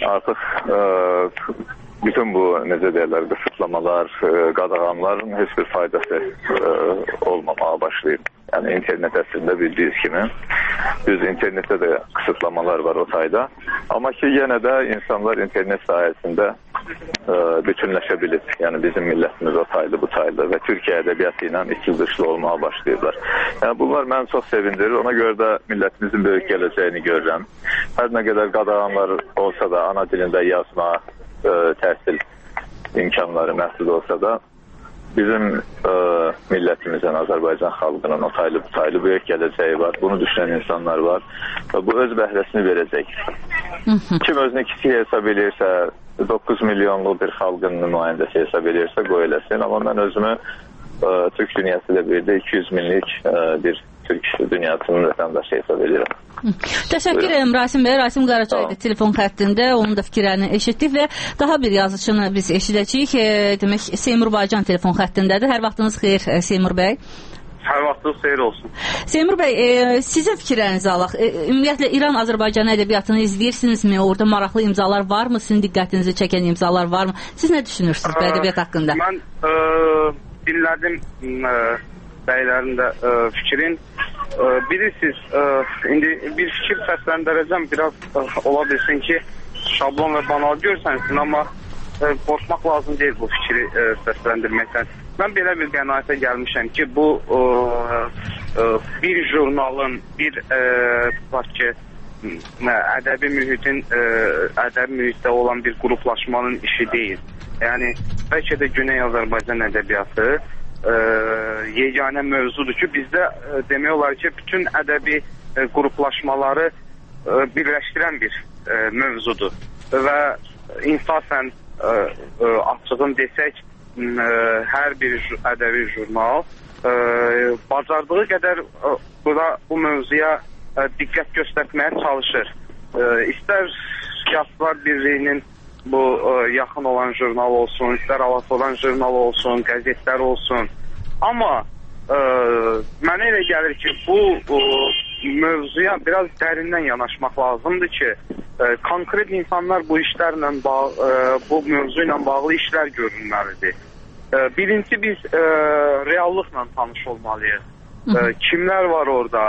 artıq bütün bu, necə deyərlər, qısıtlamalar, qadağanların heç bir faydası olmamağa başlayıb. Yəni internet əslində bildiyiniz kimi, düz internetdə də qısıtlamalar var o tayda. Amma ki, yenə də insanlar internet sayəsində bütünləşə bilib. Yəni bizim millətimiz o taylı, bu taylı və Türkiyə ədəbiyyatı ilə içli dışlı olmağa başlayırlar. Yəni bunlar məni çox sevindirir. Ona görə də millətimizin böyük gələcəyini görürəm. Hər nə qədər qadağanlar olsa da, ana dilində yazma, təhsil imkanları məhdud olsa da, bizim millətimizin, Azərbaycan xalqının o taylı, bu taylı böyük gələcəyi var. Bunu düşünən insanlar var. Bu öz bəhrəsini verəcək. Kim özünü kiçik hesab edirsə, 9 milyonlu bir xalqın nümayəndəsi hesab edirsə, qoy eləsin. Amma mən özümü Türk dünyası ilə birdə 200 minlik bir Türk dünyasının vətəndaşı hesab edirəm. Təşəkkür edirəm Rasim bəy. Rasim Qaraçaydı telefon xəttində, onun da fikirlərini eşitdik və daha bir yazıçını biz eşidəcəyik. Demək, Seymur Baycan telefon xəttindədir. Hər vaxtınız xeyir Seymur bəy. Hər vaxtınız xeyir olsun. Seymur bəy, sizin fikirlərinizi alaq. Ümumiyyətlə İran Azərbaycan ədəbiyyatını izləyirsinizmi? Orada maraqlı imzalar varmı? Sizin diqqətinizi çəkən imzalar varmı? Siz nə düşünürsünüz bu ədəbiyyat haqqında? Mən dinlədim bəylərin də fikrin. Bilirsiniz, indi bir fikir səsləndirəcəm, biraz ola bilsin ki, şablon və banal görsənsin, amma qorxmaq lazım deyil bu fikri səsləndirməkdən. Mən belə bir qənaətə gəlmişəm ki, bu bir jurnalın, bir ədəbi mühitdə olan bir qruplaşmanın işi deyil. Yəni, bəlkə də Güney Azərbaycan ədəbiyyatı yeganə mövzudur ki, bizdə demək olar ki, bütün ədəbi qruplaşmaları birləşdirən bir mövzudur. Və insafən açığın desək, hər bir ədəbi jurnal bacardığı qədər bu mövzuya diqqət göstərməyə çalışır. İstər Yazıçılar Birliyinin bu yaxın olan jurnal olsun, istər alası olan jurnal olsun, qəzetlər olsun. Amma mənə elə gəlir ki, bu mövzuya biraz dərindən yanaşmaq lazımdır ki, konkret insanlar bu işlərlə bu mövzu ilə bağlı işlər görünməlidir. Birinci biz reallıqla tanış olmalıyıq. Kimlər var orada?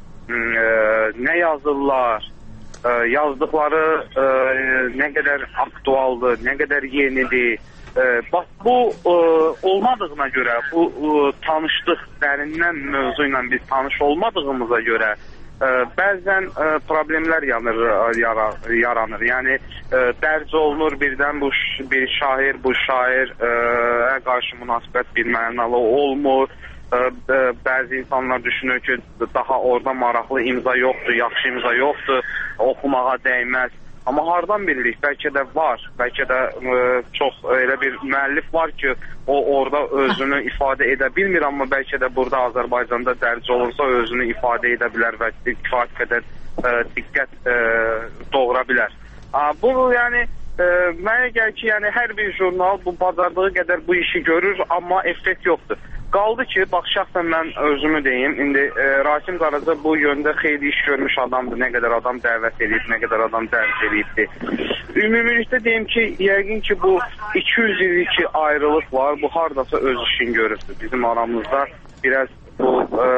Nə yazırlar? Yazdıqları nə qədər aktualdır, nə qədər yenidir. Bax, bu olmadığına görə, bu tanışdıq, dərindən mövzu ilə biz tanış olmadığımıza görə bəzən problemlər yaranır. Yəni, dərc olunur birdən bir şair, bu şairə qarşı münasibət bir mənalı olmur. Bəzi insanlar düşünür ki, daha orada maraqlı imza yoxdur, yaxşı imza yoxdur, oxumağa dəyməz. Amma hardan bilirik? Bəlkə də var. Bəlkə də çox elə bir müəllif var ki, o orada özünü ifadə edə bilmir, amma bəlkə də burada Azərbaycanda dərc olursa özünü ifadə edə bilər və kifayət qədər diqqət doğura bilər. Bu, yəni, mənə gəlir ki, yəni, hər bir jurnal bu bacardığı qədər bu işi görür, amma effekt yoxdur. Qaldı ki, bax, şəxsən mən özümü deyim, indi Rasim Qaraca bu yöndə xeyli iş görmüş adamdır, nə qədər adam dəvət edib, nə qədər adam dərc edibdir. Ümumilikdə deyim ki, yəqin ki, bu 200 illik ki, ayrılıq var, bu haradasa öz işini görürdür. Bizim aramızda biraz bu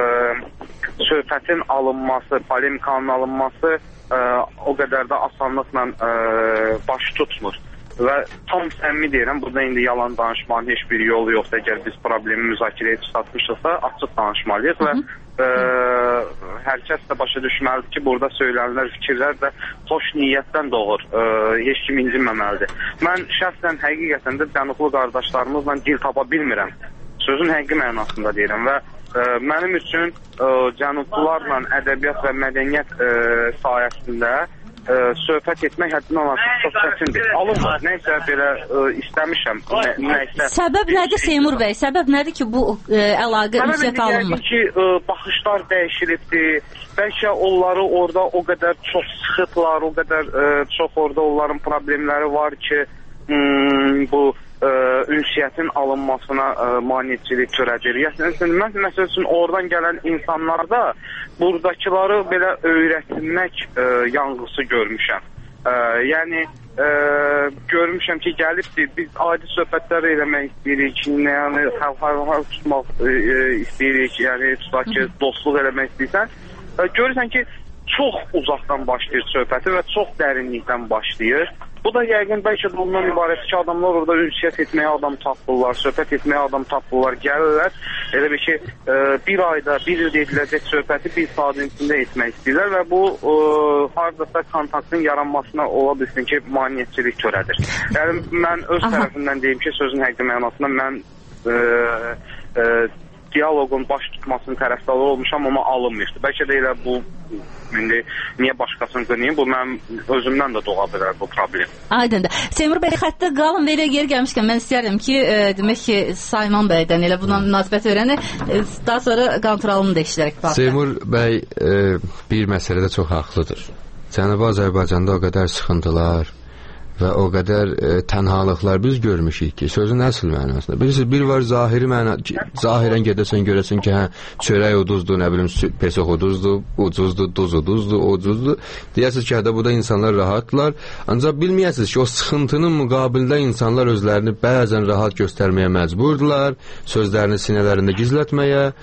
söhbətin alınması, polemikanın alınması o qədər də asanlıqla baş tutmur. Və tam səmimi deyirəm, burada indi yalan danışmanın heç bir yolu yoxdur. Əgər biz problemi müzakirəyə çıxartmışıqsa, açıq danışmalıyıq və hər kəs də başa düşməlidir ki, burada söylənilər, fikirlər də xoş niyyətdən doğur. Heç kim incinməməlidir. Mən şəxsən həqiqətən də Cənublu qardaşlarımızla dil tapa bilmirəm. Sözün həqiqi mənasında deyirəm və mənim üçün Cənublularla ədəbiyyat və mədəniyyət sayəsində söhbət etmək həddindən artıq çox çətindir. Alınmır. Nəysə belə istəmişəm. Səbəb nədir Seymur bəy? Səbəb nədir ki, bu əlaqə ünsiyyət alınmır? Ki, baxışlar dəyişilibdir. Bəlkə onları orada o qədər çox sıxıtlar, o qədər çox orada onların problemləri var ki, bu ünsiyyətin alınmasına maneçilik törədir. Mən məsəl üçün oradan gələn insanlarda buradakıları belə öyrətmək yanğısı görmüşəm. Yəni görmüşəm ki, gəlibdir, biz adi söhbətlər eləmək istəyirik, yəni xalq tutmaq istəyirik, yəni tutaq ki, dostluq eləmək istəyirsən. Görürsən ki, çox uzaqdan başlayır söhbəti və çox dərinlikdən başlayır. Bu da yəqin bəlkə də ondan ibarət ki, adamlar orada ünsiyyət etməyə adam tapırlar, söhbət etməyə adam tapırlar, gəlirlər. Elə bir ki, bir ayda, bir il ediləcək söhbəti bir saatın içində etmək istəyirlər və bu haradasa kontaktın yaranmasına ola bilsin ki, maneçilik törədir. Yəni, mən öz tərəfimdən deyim ki, sözün həqiqi mənasında mən diyaloqun baş tutmasının tərəfdarı olmuşam, amma alınmışdı. Bəlkə də elə bu, indi niyə başqasını qınayım, bu mənim özümdən də doğa bilər bu problem. Aydındır. Seymur bəy, xəttə qalın və elə geri gəlmişkən mən istəyərdim ki, demək ki, Sayman bəydən elə buna münasibət öyrənir, daha sonra Qanturalını da işlərək baxır. Seymur bəy bir məsələdə çox haqlıdır. Cənubi Azərbaycanda o qədər sıxıntılar və o qədər tənhalıqlar biz görmüşük ki, sözün əsl mənasında. Bilirsiniz, bir var zahiri məna, zahirən gedəsən, görəsən ki, hə, çörək uduzdur, nə bilim, pesox uduzdur, ucuzdur, duz uduzdur, ucuzdur. Deyəsiniz ki, hədə burada insanlar rahatlar. Ancaq bilməyəsiniz ki, o sıxıntının müqabilində insanlar özlərini bəzən rahat göstərməyə məcburdular, sözlərini sinələrində gizlətməyə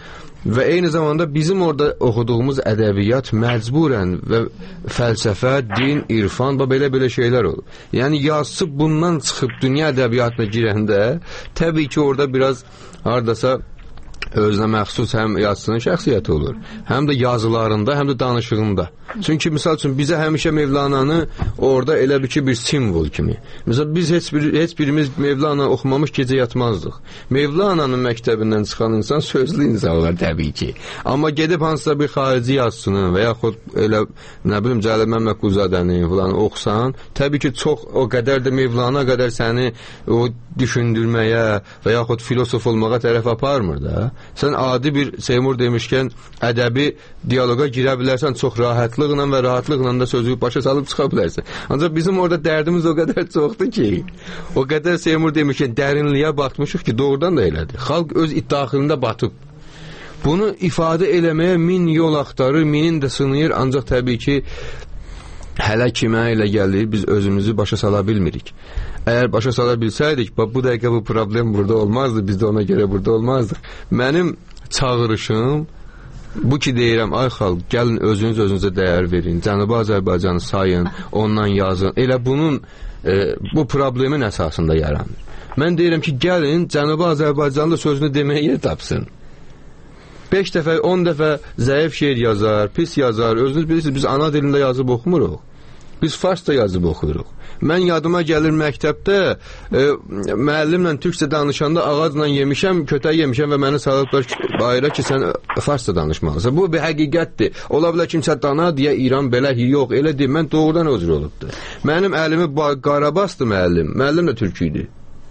Və eyni zamanda bizim orada oxuduğumuz ədəbiyyat məcburən və fəlsəfə, din, irfan və belə şeylər olur. Yəni yazısı bundan çıxıb dünya ədəbiyyatına girəndə təbii ki orada biraz hardasa özünə məxsus həm yazısının şəxsiyyəti olur, həm də yazılarında, həm də danışığında. Çünki misal üçün bizə həmişə Mevlananı orada elə bir ki bir simvol kimi. Məsələn biz heç birimiz Mevlana oxumamış gecə yatmazdıq. Mevlananın məktəbindən çıxan insan sözlü insan olar təbii ki. Amma gedib hansısa bir xarici yazısını və yaxud elə nə bilim Cəlil Məmmədquluzadəni falan oxusan, təbii ki çox o qədər də Mevlana qədər səni o düşündürməyə və yaxud filosof olmağa tərəf aparmır da. Sən adi bir Seymur demişkən ədəbi diyaloqa girə bilərsən çox rahatlıqla və rahatlıqla da sözü başa salıb çıxa bilərsən. Ancaq bizim orada dərdimiz o qədər çoxdur ki, o qədər Seymur demişkən dərinliyə batmışıq ki, doğrudan da elədir. Xalq öz daxilində batıb. Bunu ifadə eləməyə min yol axtarır, minin də sınıyır, ancaq təbii ki hələ kimə elə gəlir, biz özümüzü başa sala bilmirik. Əgər başa sala bilsəydik, bu dəqiqə bu problem burada olmazdı, biz də ona görə burada olmazdıq. Mənim çağırışım bu ki deyirəm, ay xalq, gəlin özünüzə dəyər verin, Cənubi Azərbaycanı sayın, ondan yazın. Elə bunun bu problemin əsasında yaranır. Mən deyirəm ki, gəlin Cənubi Azərbaycanlı sözünü deməyə yer tapsın. 5 dəfə, 10 dəfə zəif şeir yazar, pis yazar. Özünüz bilirsiniz, biz ana dilində yazıb oxumuruq. Biz farsda yazıb oxuyuruq. Mən yadıma gəlir məktəbdə müəllimlə türkcə danışanda ağacla yemişəm, kötək yemişəm və məni salıblar bayıra ki, sən farsda danışmalısan. Bu bir həqiqətdir. Ola bilər kimsə dana deyə İran belə, yox, elə deyil. Mən doğrudan o cür olubdur. Mənim əlimi Qarabasdı müəllim. Müəllim də türk idi.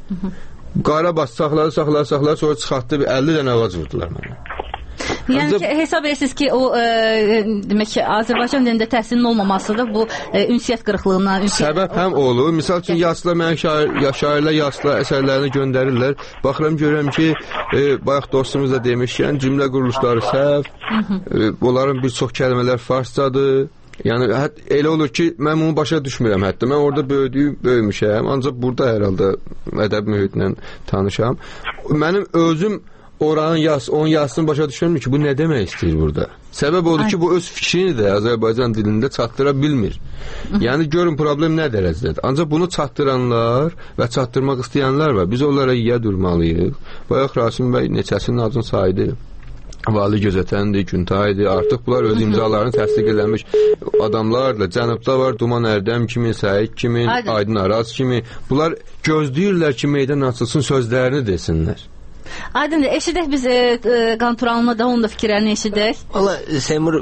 Qarabas saxladı, sonra çıxartdı, 50 dənə ağac vurdular mənə. Yəni ki, hesab edirsiniz ki, o demək ki, Azərbaycan dilində təhsilin olmaması da bu ünsiyyət qırıqlığından səbəb həm olur. Misal üçün yazılar mənə şairlər yazılar əsərlərini göndərirlər. Baxıram görürəm ki, bayaq dostumuz da demişkən, cümlə quruluşları səhv. Onların bir çox kəlmələr farscadır. Yəni elə olur ki, mən bunu başa düşmürəm hətta. Mən orada böyümüşəm, ancaq burada hər halda ədəb mühitlə tanışam. Mənim özüm onun yazısını başa düşürmür ki, bu nə demək istəyir burada. Səbəb odur ki, bu öz fikrini də Azərbaycan dilində çatdıra bilmir. Yəni görün problem nə dərəcədədir. Ancaq bunu çatdıranlar və çatdırmaq istəyənlər var. Biz onlara yiyə durmalıyıq. Bayaq Rasim bəy neçəsinin adını saydı. Vali Gözətəndir, Güntaydır. Artıq bunlar öz imzalarını təsdiq edilmiş adamlarla. Cənubda var Duman Ərdəm kimi, Səid kimi, Aydın Araz kimi. Bunlar gözləyirlər ki, meydan açılsın, sözlərini desinlər. Aydın, eşidək biz Qanturalına da onun da fikirlərini eşidək. Valla Seymur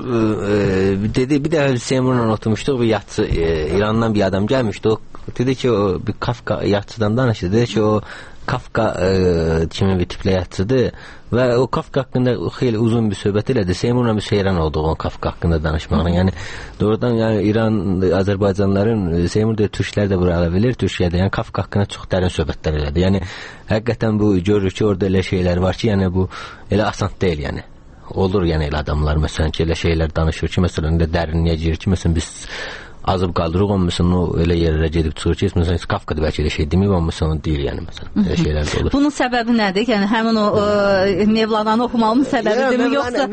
dedi, bir də Seymurla oturmuşduq, bir yatsı İrandan bir adam gəlmişdi, o dedi ki, o bir Kafka yatçıdan danışdı, dedi ki, o Kafka kimi bir tiplə yatçıdır və o Kafka haqqında xeyli uzun bir söhbət elədi. Seymurla bir heyran olduq o Kafka haqqında danışmağına. Yəni doğrudan yəni İran Azərbaycanlıların Seymur da türklər də bura ala bilir, Türkiyədə. Yəni Kafka haqqında çox dərin söhbətlər elədi. Yəni həqiqətən bu görürük ki, orada elə şeylər var ki, yəni bu elə asan deyil yəni. Olur yəni elə adamlar məsələn ki, elə şeylər danışır ki, məsələn elə dərinliyə girir ki, məsələn biz azıb qaldırıq olmuşsun, o elə yerlərə gedib çıxır ki, məsələn, Kafka'da bəlkə elə şey deməyib olmuşsun, o deyil, yəni, məsələn, elə şeylər də olur. Bunun səbəbi nədir? Yəni, həmin o Mevlana'nı oxumağının səbəbidir mi, yoxsa?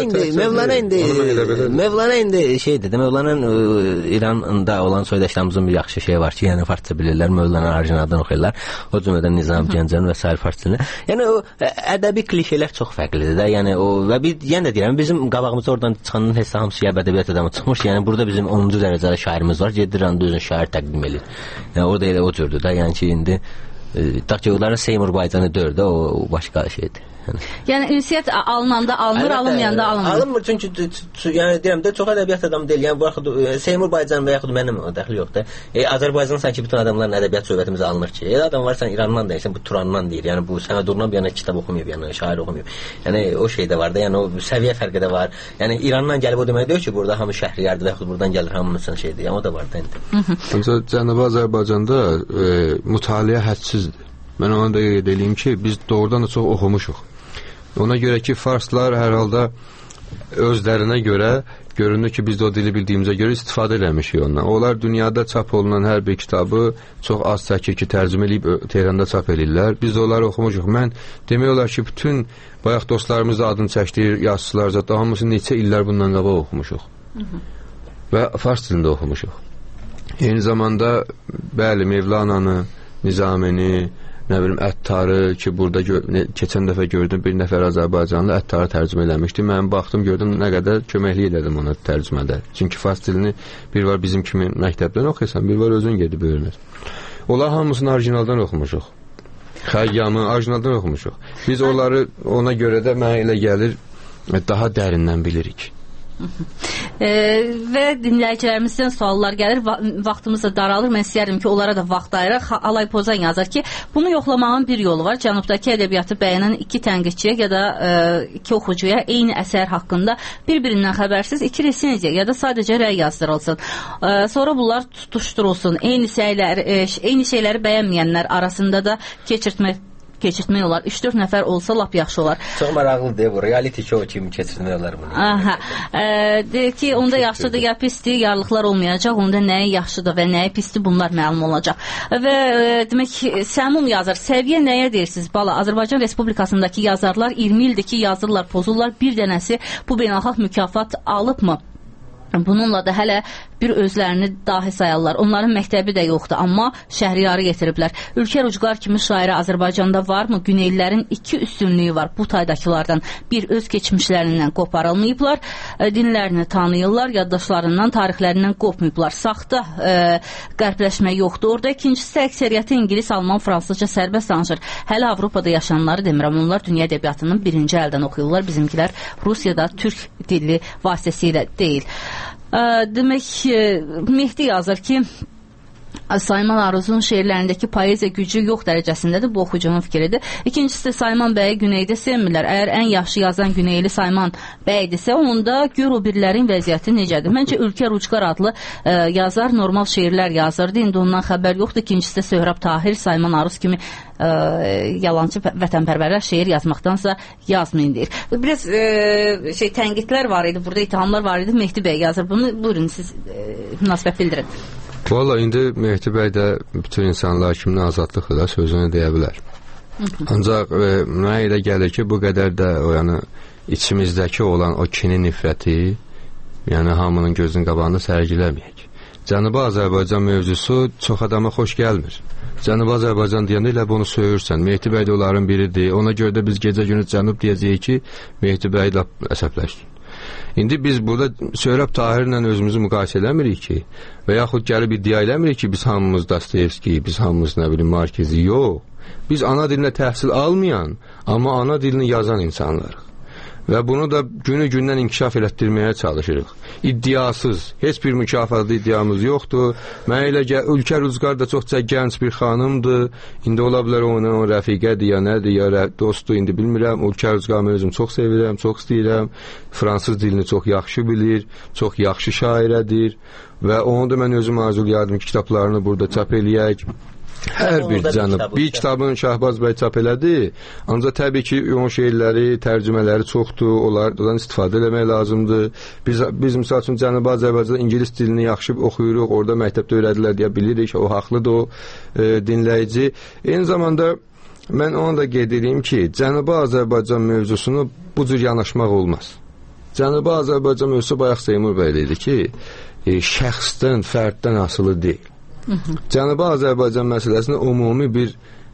Mevlana indi şeydir, Mevlana'nın İranda olan soydaşlarımızın bir yaxşı şey var ki, yəni, farsça bilirlər, Mevlana orijinaldan oxuyurlar, o cümlədən Nizam Gəncənin və s. farsçını. Yəni, o ədəbi klişelər çox fərqlidir də, yəni, o, və yenə də deyirəm, bizim qabağımızda oradan çıxanın heç hamısı ədəbiyyat adamı çıxmış, yəni, burada bizim 10-cu dərəcədə şairimiz var, gedir özün şair təqdim edir. Yəni orada elə o cürdür də, yəni ki indi ki onların Seymur Baycanı deyir də, o başqa şeydir. Yəni ünsiyyət alınanda alınır, alınmayanda alınmır. Alınmır çünki yəni deyirəm də çox ədəbiyyat adamı deyil. Yəni bu yaxud Seymur Baycan və yaxud mənim dəxli yoxdur. Azərbaycan sanki bütün adamların ədəbiyyat söhbətimizə alınır ki. Elə adam var sən İrandan deyirsən, bu Turandan deyir. Yəni bu sənə duruna bir yana kitab oxumayıb, yəni şair oxumayıb. Yəni o şey də var da, yəni o səviyyə fərqi də var. Yəni İrandan gəlib o demək deyil ki, burada hamı şəhriyardır və yaxud buradan gəlir hamımızın şeydir. Yəni o da var da indi. Ancaq Cənubi Azərbaycanda mütaliə hədsizdir. Mən ona da qeyd edeyim ki, biz doğrudan da çox oxumuşuq. Ona görə ki, farslar hər halda özlərinə görə görünür ki, biz də o dili bildiyimizə görə istifadə eləmişik ondan. Onlar dünyada çap olunan hər bir kitabı çox az çəkir ki, tərcümə edib Tehranda çap edirlər. Biz də onları oxumuşuq. Mən demək olar ki, bütün bayaq dostlarımız da adını çəkdir, yazıçılar zətdə hamısı neçə illər bundan qabaq oxumuşuq. Və fars dilində oxumuşuq. Eyni zamanda bəli, Mevlananı, Nizamini, nə bilim Əttarı ki, burada keçən dəfə gördüm bir nəfər Azərbaycanlı Əttarı tərcümə eləmişdi. Mən baxdım, gördüm nə qədər köməklik elədim ona tərcümədə. Çünki fars dilini bir var bizim kimi məktəbdən oxuyursan, bir var özün gedib öyrənir. Onlar hamısını orijinaldan oxumuşuq. Xəyyamı orijinaldan oxumuşuq. Biz onları ona görə də mənə elə gəlir daha dərindən bilirik. Və dinləyicilərimizdən suallar gəlir, vaxtımız da daralır, mən istəyərdim ki, onlara da vaxt ayıraq. Alay Pozan yazır ki, bunu yoxlamağın bir yolu var, cənubdakı ədəbiyyatı bəyənən iki tənqidçiyə ya da iki oxucuya eyni əsər haqqında bir-birindən xəbərsiz iki resenziya ya da sadəcə rəy yazdırılsın, sonra bunlar tutuşturulsun, eyni şeyləri bəyənməyənlər arasında da keçirtmək olar. 3-4 nəfər olsa lap yaxşı olar. Çox maraqlıdır bu. Reality show kimi keçirmək olar bunu. Aha. Deyir ki, onda yaxşıdır ya pisdir, yarlıqlar olmayacaq. Onda nəyi yaxşıdır və nəyi pisdir bunlar məlum olacaq. Və demək Səmum yazır. Səviyyə nəyə deyirsiniz bala? Azərbaycan Respublikasındakı yazarlar 20 ildir ki, yazırlar, pozurlar. Bir dənəsi bu beynəlxalq mükafat alıbmı? Bununla da hələ bir özlərini dahi sayarlar. Onların məktəbi də yoxdur, amma Şəhriyarı getiriblər. Ülker Ucqar kimi şairi Azərbaycanda varmı? Güneylilərin iki üstünlüyü var bu taydakılardan. Bir, öz keçmişlərindən qoparılmayıblar, dinlərini tanıyırlar, yaddaşlarından, tarixlərindən qopmayıblar. Saxta qəribləşmə yoxdur. Orada ikincisi əksəriyyəti İngilis, Alman, Fransızca sərbəst danışır. Hələ Avropada yaşayanları demirəm. Onlar dünya ədəbiyyatının birinci əldən oxuyurlar. Bizimkilər Rusiyada türk dilli vasitəsilə deyil. Demək, Mehdi yazır ki, Sayman Aruzun şeirlərindəki poeziya gücü yox dərəcəsindədir, bu oxucunun fikridir. İkincisi, Sayman bəyi Güneydə sevmirlər. Əgər ən yaxşı yazan Güneyli Sayman bəydirsə, onda gör o birlərin vəziyyəti necədir. Məncə Ülker Ucqar adlı yazar normal şeirlər yazırdı, indi ondan xəbər yoxdur. İkincisi, Söhrab Tahir, Sayman Aruz kimi yalancı vətənpərvərlər şeir yazmaqdansa yazmayın deyir. Biraz tənqidlər var idi, burada ittihamlar var idi. Mehdi bəy yazır bunu. Buyurun, siz münasibət bildirin. Valla indi Mehdi bəy də bütün insanlar kimi azadlıqla da sözünü deyə bilər. Ancaq mənə elə gəlir ki, bu qədər də içimizdəki olan o kini nifrəti, yəni hamının gözünün qabağında sərgiləməyək. Cənubi Azərbaycan mövzusu çox adama xoş gəlmir. Cənubi Azərbaycan deyəndə elə bunu söyürsən. Mehdi bəy də onların biridir. Ona görə də biz gecə-günü Cənub deyəcəyik ki, Mehdi bəy də əsəbləşsin. İndi biz burada Söhrab Tahirlə özümüzü müqayisə eləmirik ki, və yaxud gəlib iddia eləmirik ki, biz hamımız Dostoyevski, biz hamımız nə bilim Markezi, yox. Biz ana dilinə təhsil almayan, amma ana dilini yazan insanlarıq. Və bunu da günü-gündən inkişaf elətdirməyə çalışırıq. İddiasız, heç bir mükafatlı iddiamız yoxdur. Mənə elə Ülker Ucqar da çox gənc bir xanımdır. İndi ola bilər onun rəfiqədir, ya nədir, ya dostdur, indi bilmirəm. Ülker Ucqarı özüm çox sevirəm, çox istəyirəm. Fransız dilini çox yaxşı bilir, çox yaxşı şairədir. Və onu da mən özüm arzulayardım ki, kitablarını burada çap eləyək. Hər bir bir kitabın Şahbaz bəy çap elədi. Ancaq təbii ki, onun şeirləri, tərcümələri çoxdur. Onlardan istifadə eləmək lazımdır. Biz misal üçün Cənubi Azərbaycanda İngilis dilini yaxşı oxuyuruq. Orada məktəbdə öyrədilər deyə bilirik. O haqlıdır o dinləyici. Eyni zamanda mən ona da qeyd edeyim ki, Cənubi Azərbaycan mövzusunu bu cür yanaşmaq olmaz. Cənubi Azərbaycan mövzusu bayaq Seymur bəy dedi ki, şəxsdən, fərddən asılı deyil. Cənubi Azərbaycan məsələsində ümumi bir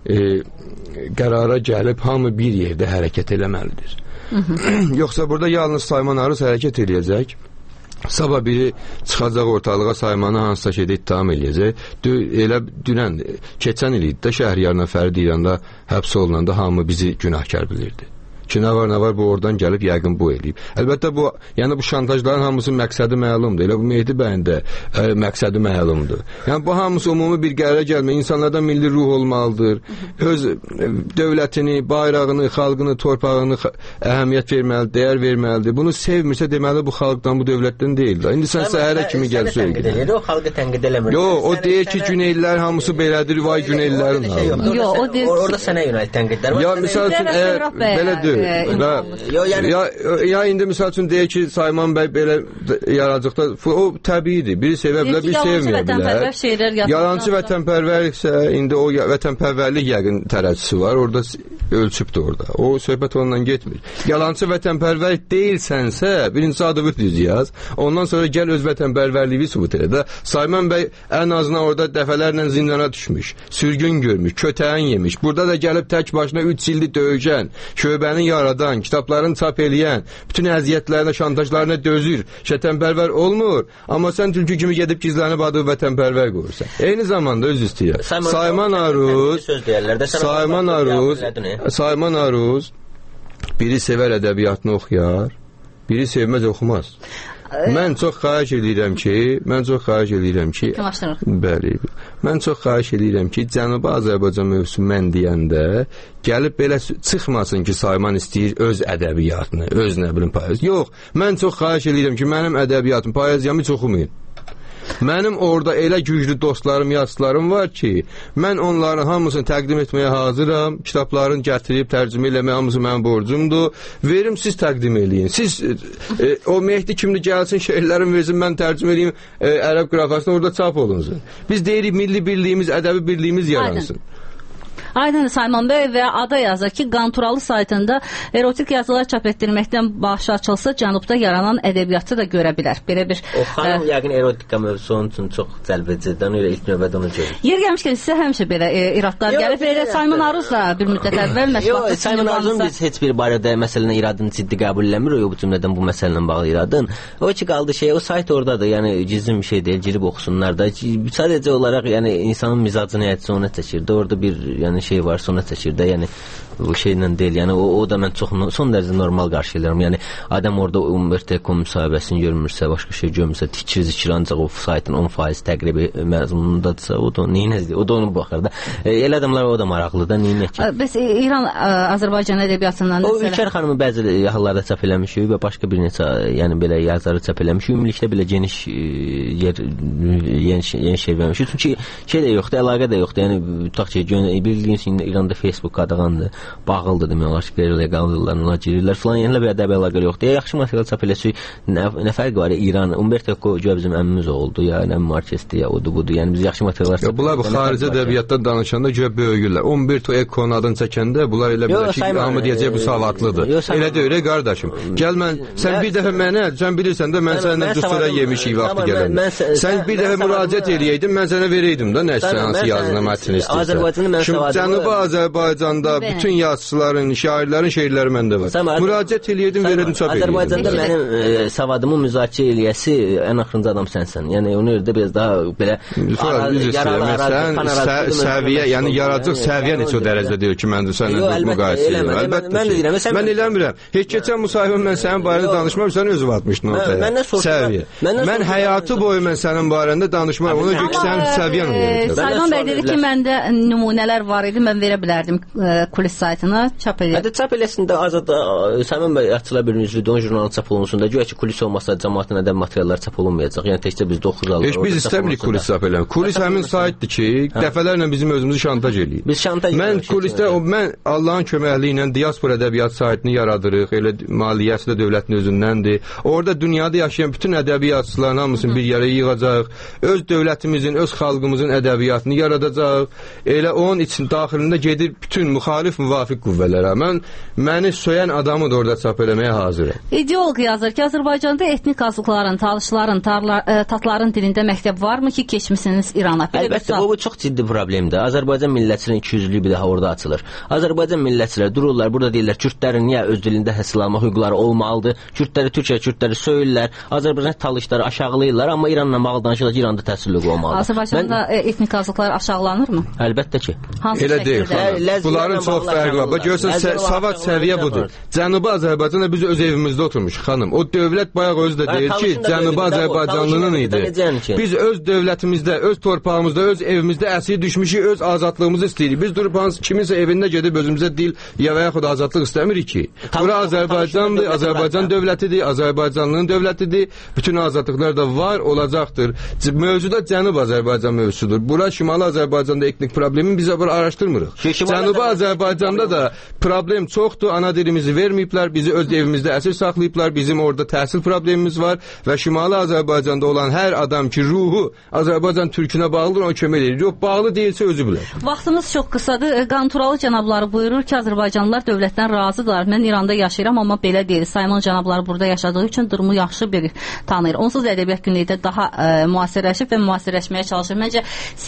qərara gəlib hamı bir yerdə hərəkət eləməlidir. Yoxsa burada yalnız Sayman Aruz hərəkət eləyəcək. Sabah biri çıxacaq ortalığa Saymanı hansısa şeydə ittiham eləyəcək. Elə dünən, keçən il idi də Şəhriyarla Fərid İranda həbs olunanda hamı bizi günahkar bilirdi. Ki, nə var, bu oradan gəlib, yəqin bu eləyib. Əlbəttə, bu şantajların hamısı məqsədi məlumdur. Elə bu Mehdi bəyin də məqsədi məlumdur. Yəni, bu hamısı ümumi bir qərara gəlmək. İnsanlardan milli ruh olmalıdır. Öz dövlətini, bayrağını, xalqını, torpağını əhəmiyyət verməlidir, dəyər verməlidir. Bunu sevmirsə, deməli, bu xalqdan, bu dövlətdən deyil. İndi sən səhərə kimi gəl söyləyir. O xalqı tənqid eləmir. Yox, o deyir ki, Güneylilər hamısı belədir, vay Güneylilərin halında. Orada sənə yönəlik tənqidlər var. Ya, misal üçün, belə deyil. Ya indi misal üçün deyək ki, Sayman bəy belə yaradıcıqda o təbiidir. Biri sevə bilər, biri sevməyə bilər. Yalançı vətənpərvərliksə, indi o vətənpərvərlik yəqin tərəccüsü var. Orada ölçübdür orada. O söhbət ondan getmir. Yalançı vətənpərvərlik deyilsənsə, birinci adı düz yaz. Ondan sonra gəl öz vətənpərvərliyi sübut elə. Sayman bəy ən azından orada dəfələrlə zindana düşmüş, sürgün görmüş, kötəyin yemiş. Burada da gəlib tək başına 3 ildir döyəcən, şöbəni yaradan, kitablarını çap eləyən, bütün əziyyətlərinə, şantajlarına dözür, vətənpərvər olmur. Amma sən tülkü kimi gedib gizlənib adı vətənpərvər qoyursan. Eyni zamanda öz istəyir. Sayman Aruz biri sevər ədəbiyyatını oxuyar, biri sevməz oxumaz. Mən çox xahiş edirəm ki, bəli, mən çox xahiş edirəm ki, Cənubi Azərbaycan mövzusu mən deyəndə gəlib belə çıxmasın ki, Sayman istəyir öz ədəbiyyatını, öz nə bilim poeziyasını. Yox, mən çox xahiş edirəm ki, mənim ədəbiyyatım, poeziyamı heç oxumayın. Mənim orada elə güclü dostlarım, yazıçılarım var ki, mən onların hamısını təqdim etməyə hazıram. Kitablarını gətirib tərcümə eləmək hamısı mənim borcumdur. Verim, siz təqdim eləyin. Siz o Mehdi kimli gəlsin, şeirlərin versin, mən tərcümə eləyim ərəb qrafasına, orada çap olunsun. Biz deyirik, milli birliyimiz, ədəbi birliyimiz yaransın. Aynen Sayman Bey və Ada yazır ki, Qanturalı saytında erotik yazılar çap etdirməkdən başı açılsa, Cənubda yaranan ədəbiyyatı da görə bilər. Belə bir... O xanım yəqin erotika mövzusu onun üçün çox cəlbedicidir. İlk növbədə onu görür. Yer gəlmişkən sizə həmişə belə iradlar gəlib. Elə Sayman Aruz da bir müddət əvvəl məşğulətdə... Sayman Aruzun biz heç bir barədə məsələnin iradını ciddi qəbul eləmir. O bu cümlədən bu məsələlə bağlı iradın. O ki, qaldı şey, o sayt oradadır. Yəni, gizli bir şey deyil, girib oxusunlar da. Sadəcə olaraq, yəni, insanın mizacını yətisi ona çəkirdi. Orada bir, yəni, şey var, sona çəkirdi. Yəni bu şeylə deyil. Yəni o da mən çox son dərəcə normal qarşılayıram. Yəni adam orada Umberto Eco müsahibəsini görmürsə, başqa şey görmürsə, tikir ancaq o saytın 10% təqribi məzmunundadırsa, o da neyinə, o da onu baxır da. Elə adamlar o da maraqlı da, neyinə ki. Bəs İran Azərbaycan ədəbiyyatından o Ülker xanımı bəzi hallarda çap eləmişik və başqa bir neçə, yəni belə yazarı çap eləmişik. Ümumilikdə belə geniş yer yeni şey vermişik. Çünki şey də yoxdur, əlaqə də yoxdur. Yəni tutaq ki, bildiyiniz kimi İranda Facebook qadağandır, bağlıdır demək olar ki, legaldirlər, ona girirlər filan, yəni bir ədəbi əlaqə yoxdur. Yaxşı material çap eləsək, nə fərqi var? İran, Umberto Eco bizim əmmimiz oldu, ya nə Marquesdir, ya odur budur. Yəni biz yaxşı materiallar çap. Bunlar bu xarici ədəbiyyatdan danışanda görə böyüyürlər. Umberto Eco'nun adını çəkəndə bunlar elə bilər ki, hamı deyəcək bu savadlıdır. Elə də öyle qardaşım. Gəl mən, sən bir dəfə mənə, sən bilirsən də mən səninlə cüsura yemişik vaxtı gələndə. Sən bir dəfə müraciət eləyəydin, mən sənə verəydim də, nə hansı yazına mətn istəyirsən. Cənubi Azərbaycanda bütün yazıçıların, şairlərin şeirləri məndə var. Müraciət eləyirdim, verirdim, çap eləyirdim. Azərbaycanda mənim savadımı müzakirə eləyəsi ən axırıncı adam sənsən. Yəni onu yerdə biraz daha belə səviyyə, yəni yaracaq səviyyə neçə dərəcədə deyir ki, mən də sənlə müqayisə edirəm. Əlbəttə. Mən eləmirəm. Heç keçən müsahibə mən sənin barəndə danışmam, sən özü atmışdın ortaya. Səviyyə. Mən həyatı boyu mən sənin barəndə danışmam. Ona görə ki, sənin səviyyən olur. Sayman bəy dedi ki, məndə nümunələr var idi, mən verə bilərdim kulis saytına, çap edir. Hətta çap eləsində azad Sayman bəy açıla bir üzvlüdür, jurnalı çap olunsun da, güya ki, kulis olmasa cəmaatın ədəb materiallar çap olunmayacaq. Yəni təkcə biz 9 alırıq. Heç biz istəmirik kulis çap eləyəm. Kulis həmin saytdır ki, dəfələrlə bizim özümüzü şantaj eləyir. Biz şantaj mən kulisdə, mən Allahın köməkliyi ilə diaspora ədəbiyyat saytını yaradırıq. Elə maliyyəsi də dövlətin özündəndir. Orada dünyada yaşayan bütün ədəbiyyatçıların hamısını bir yerə yığacaq. Öz dövlətimizin, öz xalqımızın ədəbiyyatını yaradacaq. Elə onun için daxilində gedir bütün müxalif müvafiq qüvvələrə. Məni söyən adamı da orada çap eləməyə hazıram. İdeoloq yazır ki, Azərbaycanda etnik azlıqların, talışların, tatların dilində məktəb varmı ki, keçmisiniz İrana? Əlbəttə, bu çox ciddi problemdir. Azərbaycan millətçilərin 200-lüyü bir daha orada açılır. Azərbaycan millətçilər dururlar, burada deyirlər, Kürdlərin niyə öz dilində həsil almaq hüquqları olmalıdır? Kürdləri söyürlər, Azərbaycan talışları aşağılayırlar, amma İranla bağlı danışırlar ki, İranda təhsil hüququ olmalıdır. Azərbaycanda etnik azlıqlar aşağılanırmı? Əlbəttə ki. Elə deyil. Bunların çox fərqi var. Görürsən, savad səviyyə budur. Cənubi Azərbaycanda biz öz evimizdə oturmuşuq, xanım. O dövlət bayaq özü də deyir ki, Cənubi Azərbaycanlının idi. Biz öz dövlətimizdə, öz torpağımızda, öz evimizdə əsir düşmüşük, öz azadlığımızı istəyirik. Biz durub kiminsə evində gedib özümüzə dil ya və yaxud azadlıq istəmirik ki. Bura Azərbaycandır, Azərbaycan dövlətidir, Azərbaycanlının dövlətidir. Bütün azadlıqlar da var, olacaqdır. Mövzuda Cənub Azərbaycan mövzusudur. Bura Şimali Azərbaycanda etnik problemin bizə bura araşdırmırıq. Cənubi Azərbaycanda da problem çoxdur. Ana dilimizi verməyiblər, bizi öz evimizdə əsir saxlayıblar. Bizim orada təhsil problemimiz var və Şimali Azərbaycanda olan hər adam ki, ruhu Azərbaycan türkünə bağlıdır, ona kömək edir. Yox, bağlı deyilsə özü bilər. Vaxtımız çox qısadır. Qanturalı cənabları buyurur ki, Azərbaycanlılar dövlətdən razıdırlar. Mən İranda yaşayıram, amma belə deyil. Saymon cənabları burada yaşadığı üçün durumu yaxşı bir tanıyır. Onsuz ədəbiyyat günlükdə daha müasirləşib və müasirləşməyə çalışır. Məncə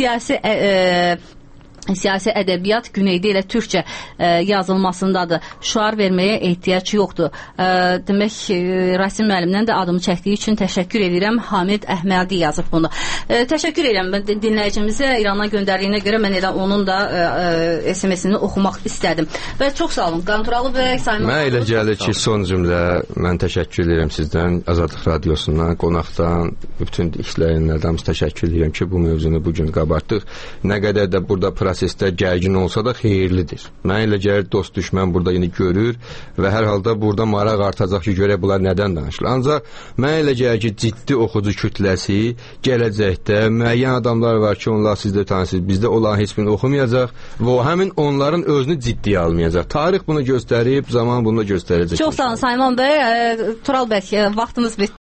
siyasi ədəbiyyat Güneydə elə türkcə yazılmasındadır. Şüar verməyə ehtiyac yoxdur. Demək, Rasim müəllimdən də adımı çəkdiyi üçün təşəkkür edirəm. Hamid Əhmədi yazıb bunu. Təşəkkür edirəm dinləyicimizə. İrandan göndərdiyinə görə mən elə onun da SMS-ini oxumaq istədim. Və çox sağ olun. Qanturalı bəy, Saymon. Mən elə gəlir ki, son cümlə mən təşəkkür edirəm sizdən, Azadlıq Radiosundan, qonaqdan, bütün işləyənlərdən təşəkkür edirəm ki, bu mövzunu bugün qabartdıq. Nə qədər də burada prosesdə gərgin olsa da xeyirlidir. Mən elə gəlir dost düşmən burada indi görür və hər halda burada maraq artacaq ki, görək bunlar nədən danışılır. Ancaq mən elə gəlir ki, ciddi oxucu kütləsi gələcəkdə müəyyən adamlar var ki, onlar sizdə tanısınız, bizdə olan heç birini oxumayacaq və o həmin onların özünü ciddiyə almayacaq. Tarix bunu göstərib, zaman bunu göstərəcək. Çox sağ olun Saymon bəy. Tural bəy, vaxtımız bitdi.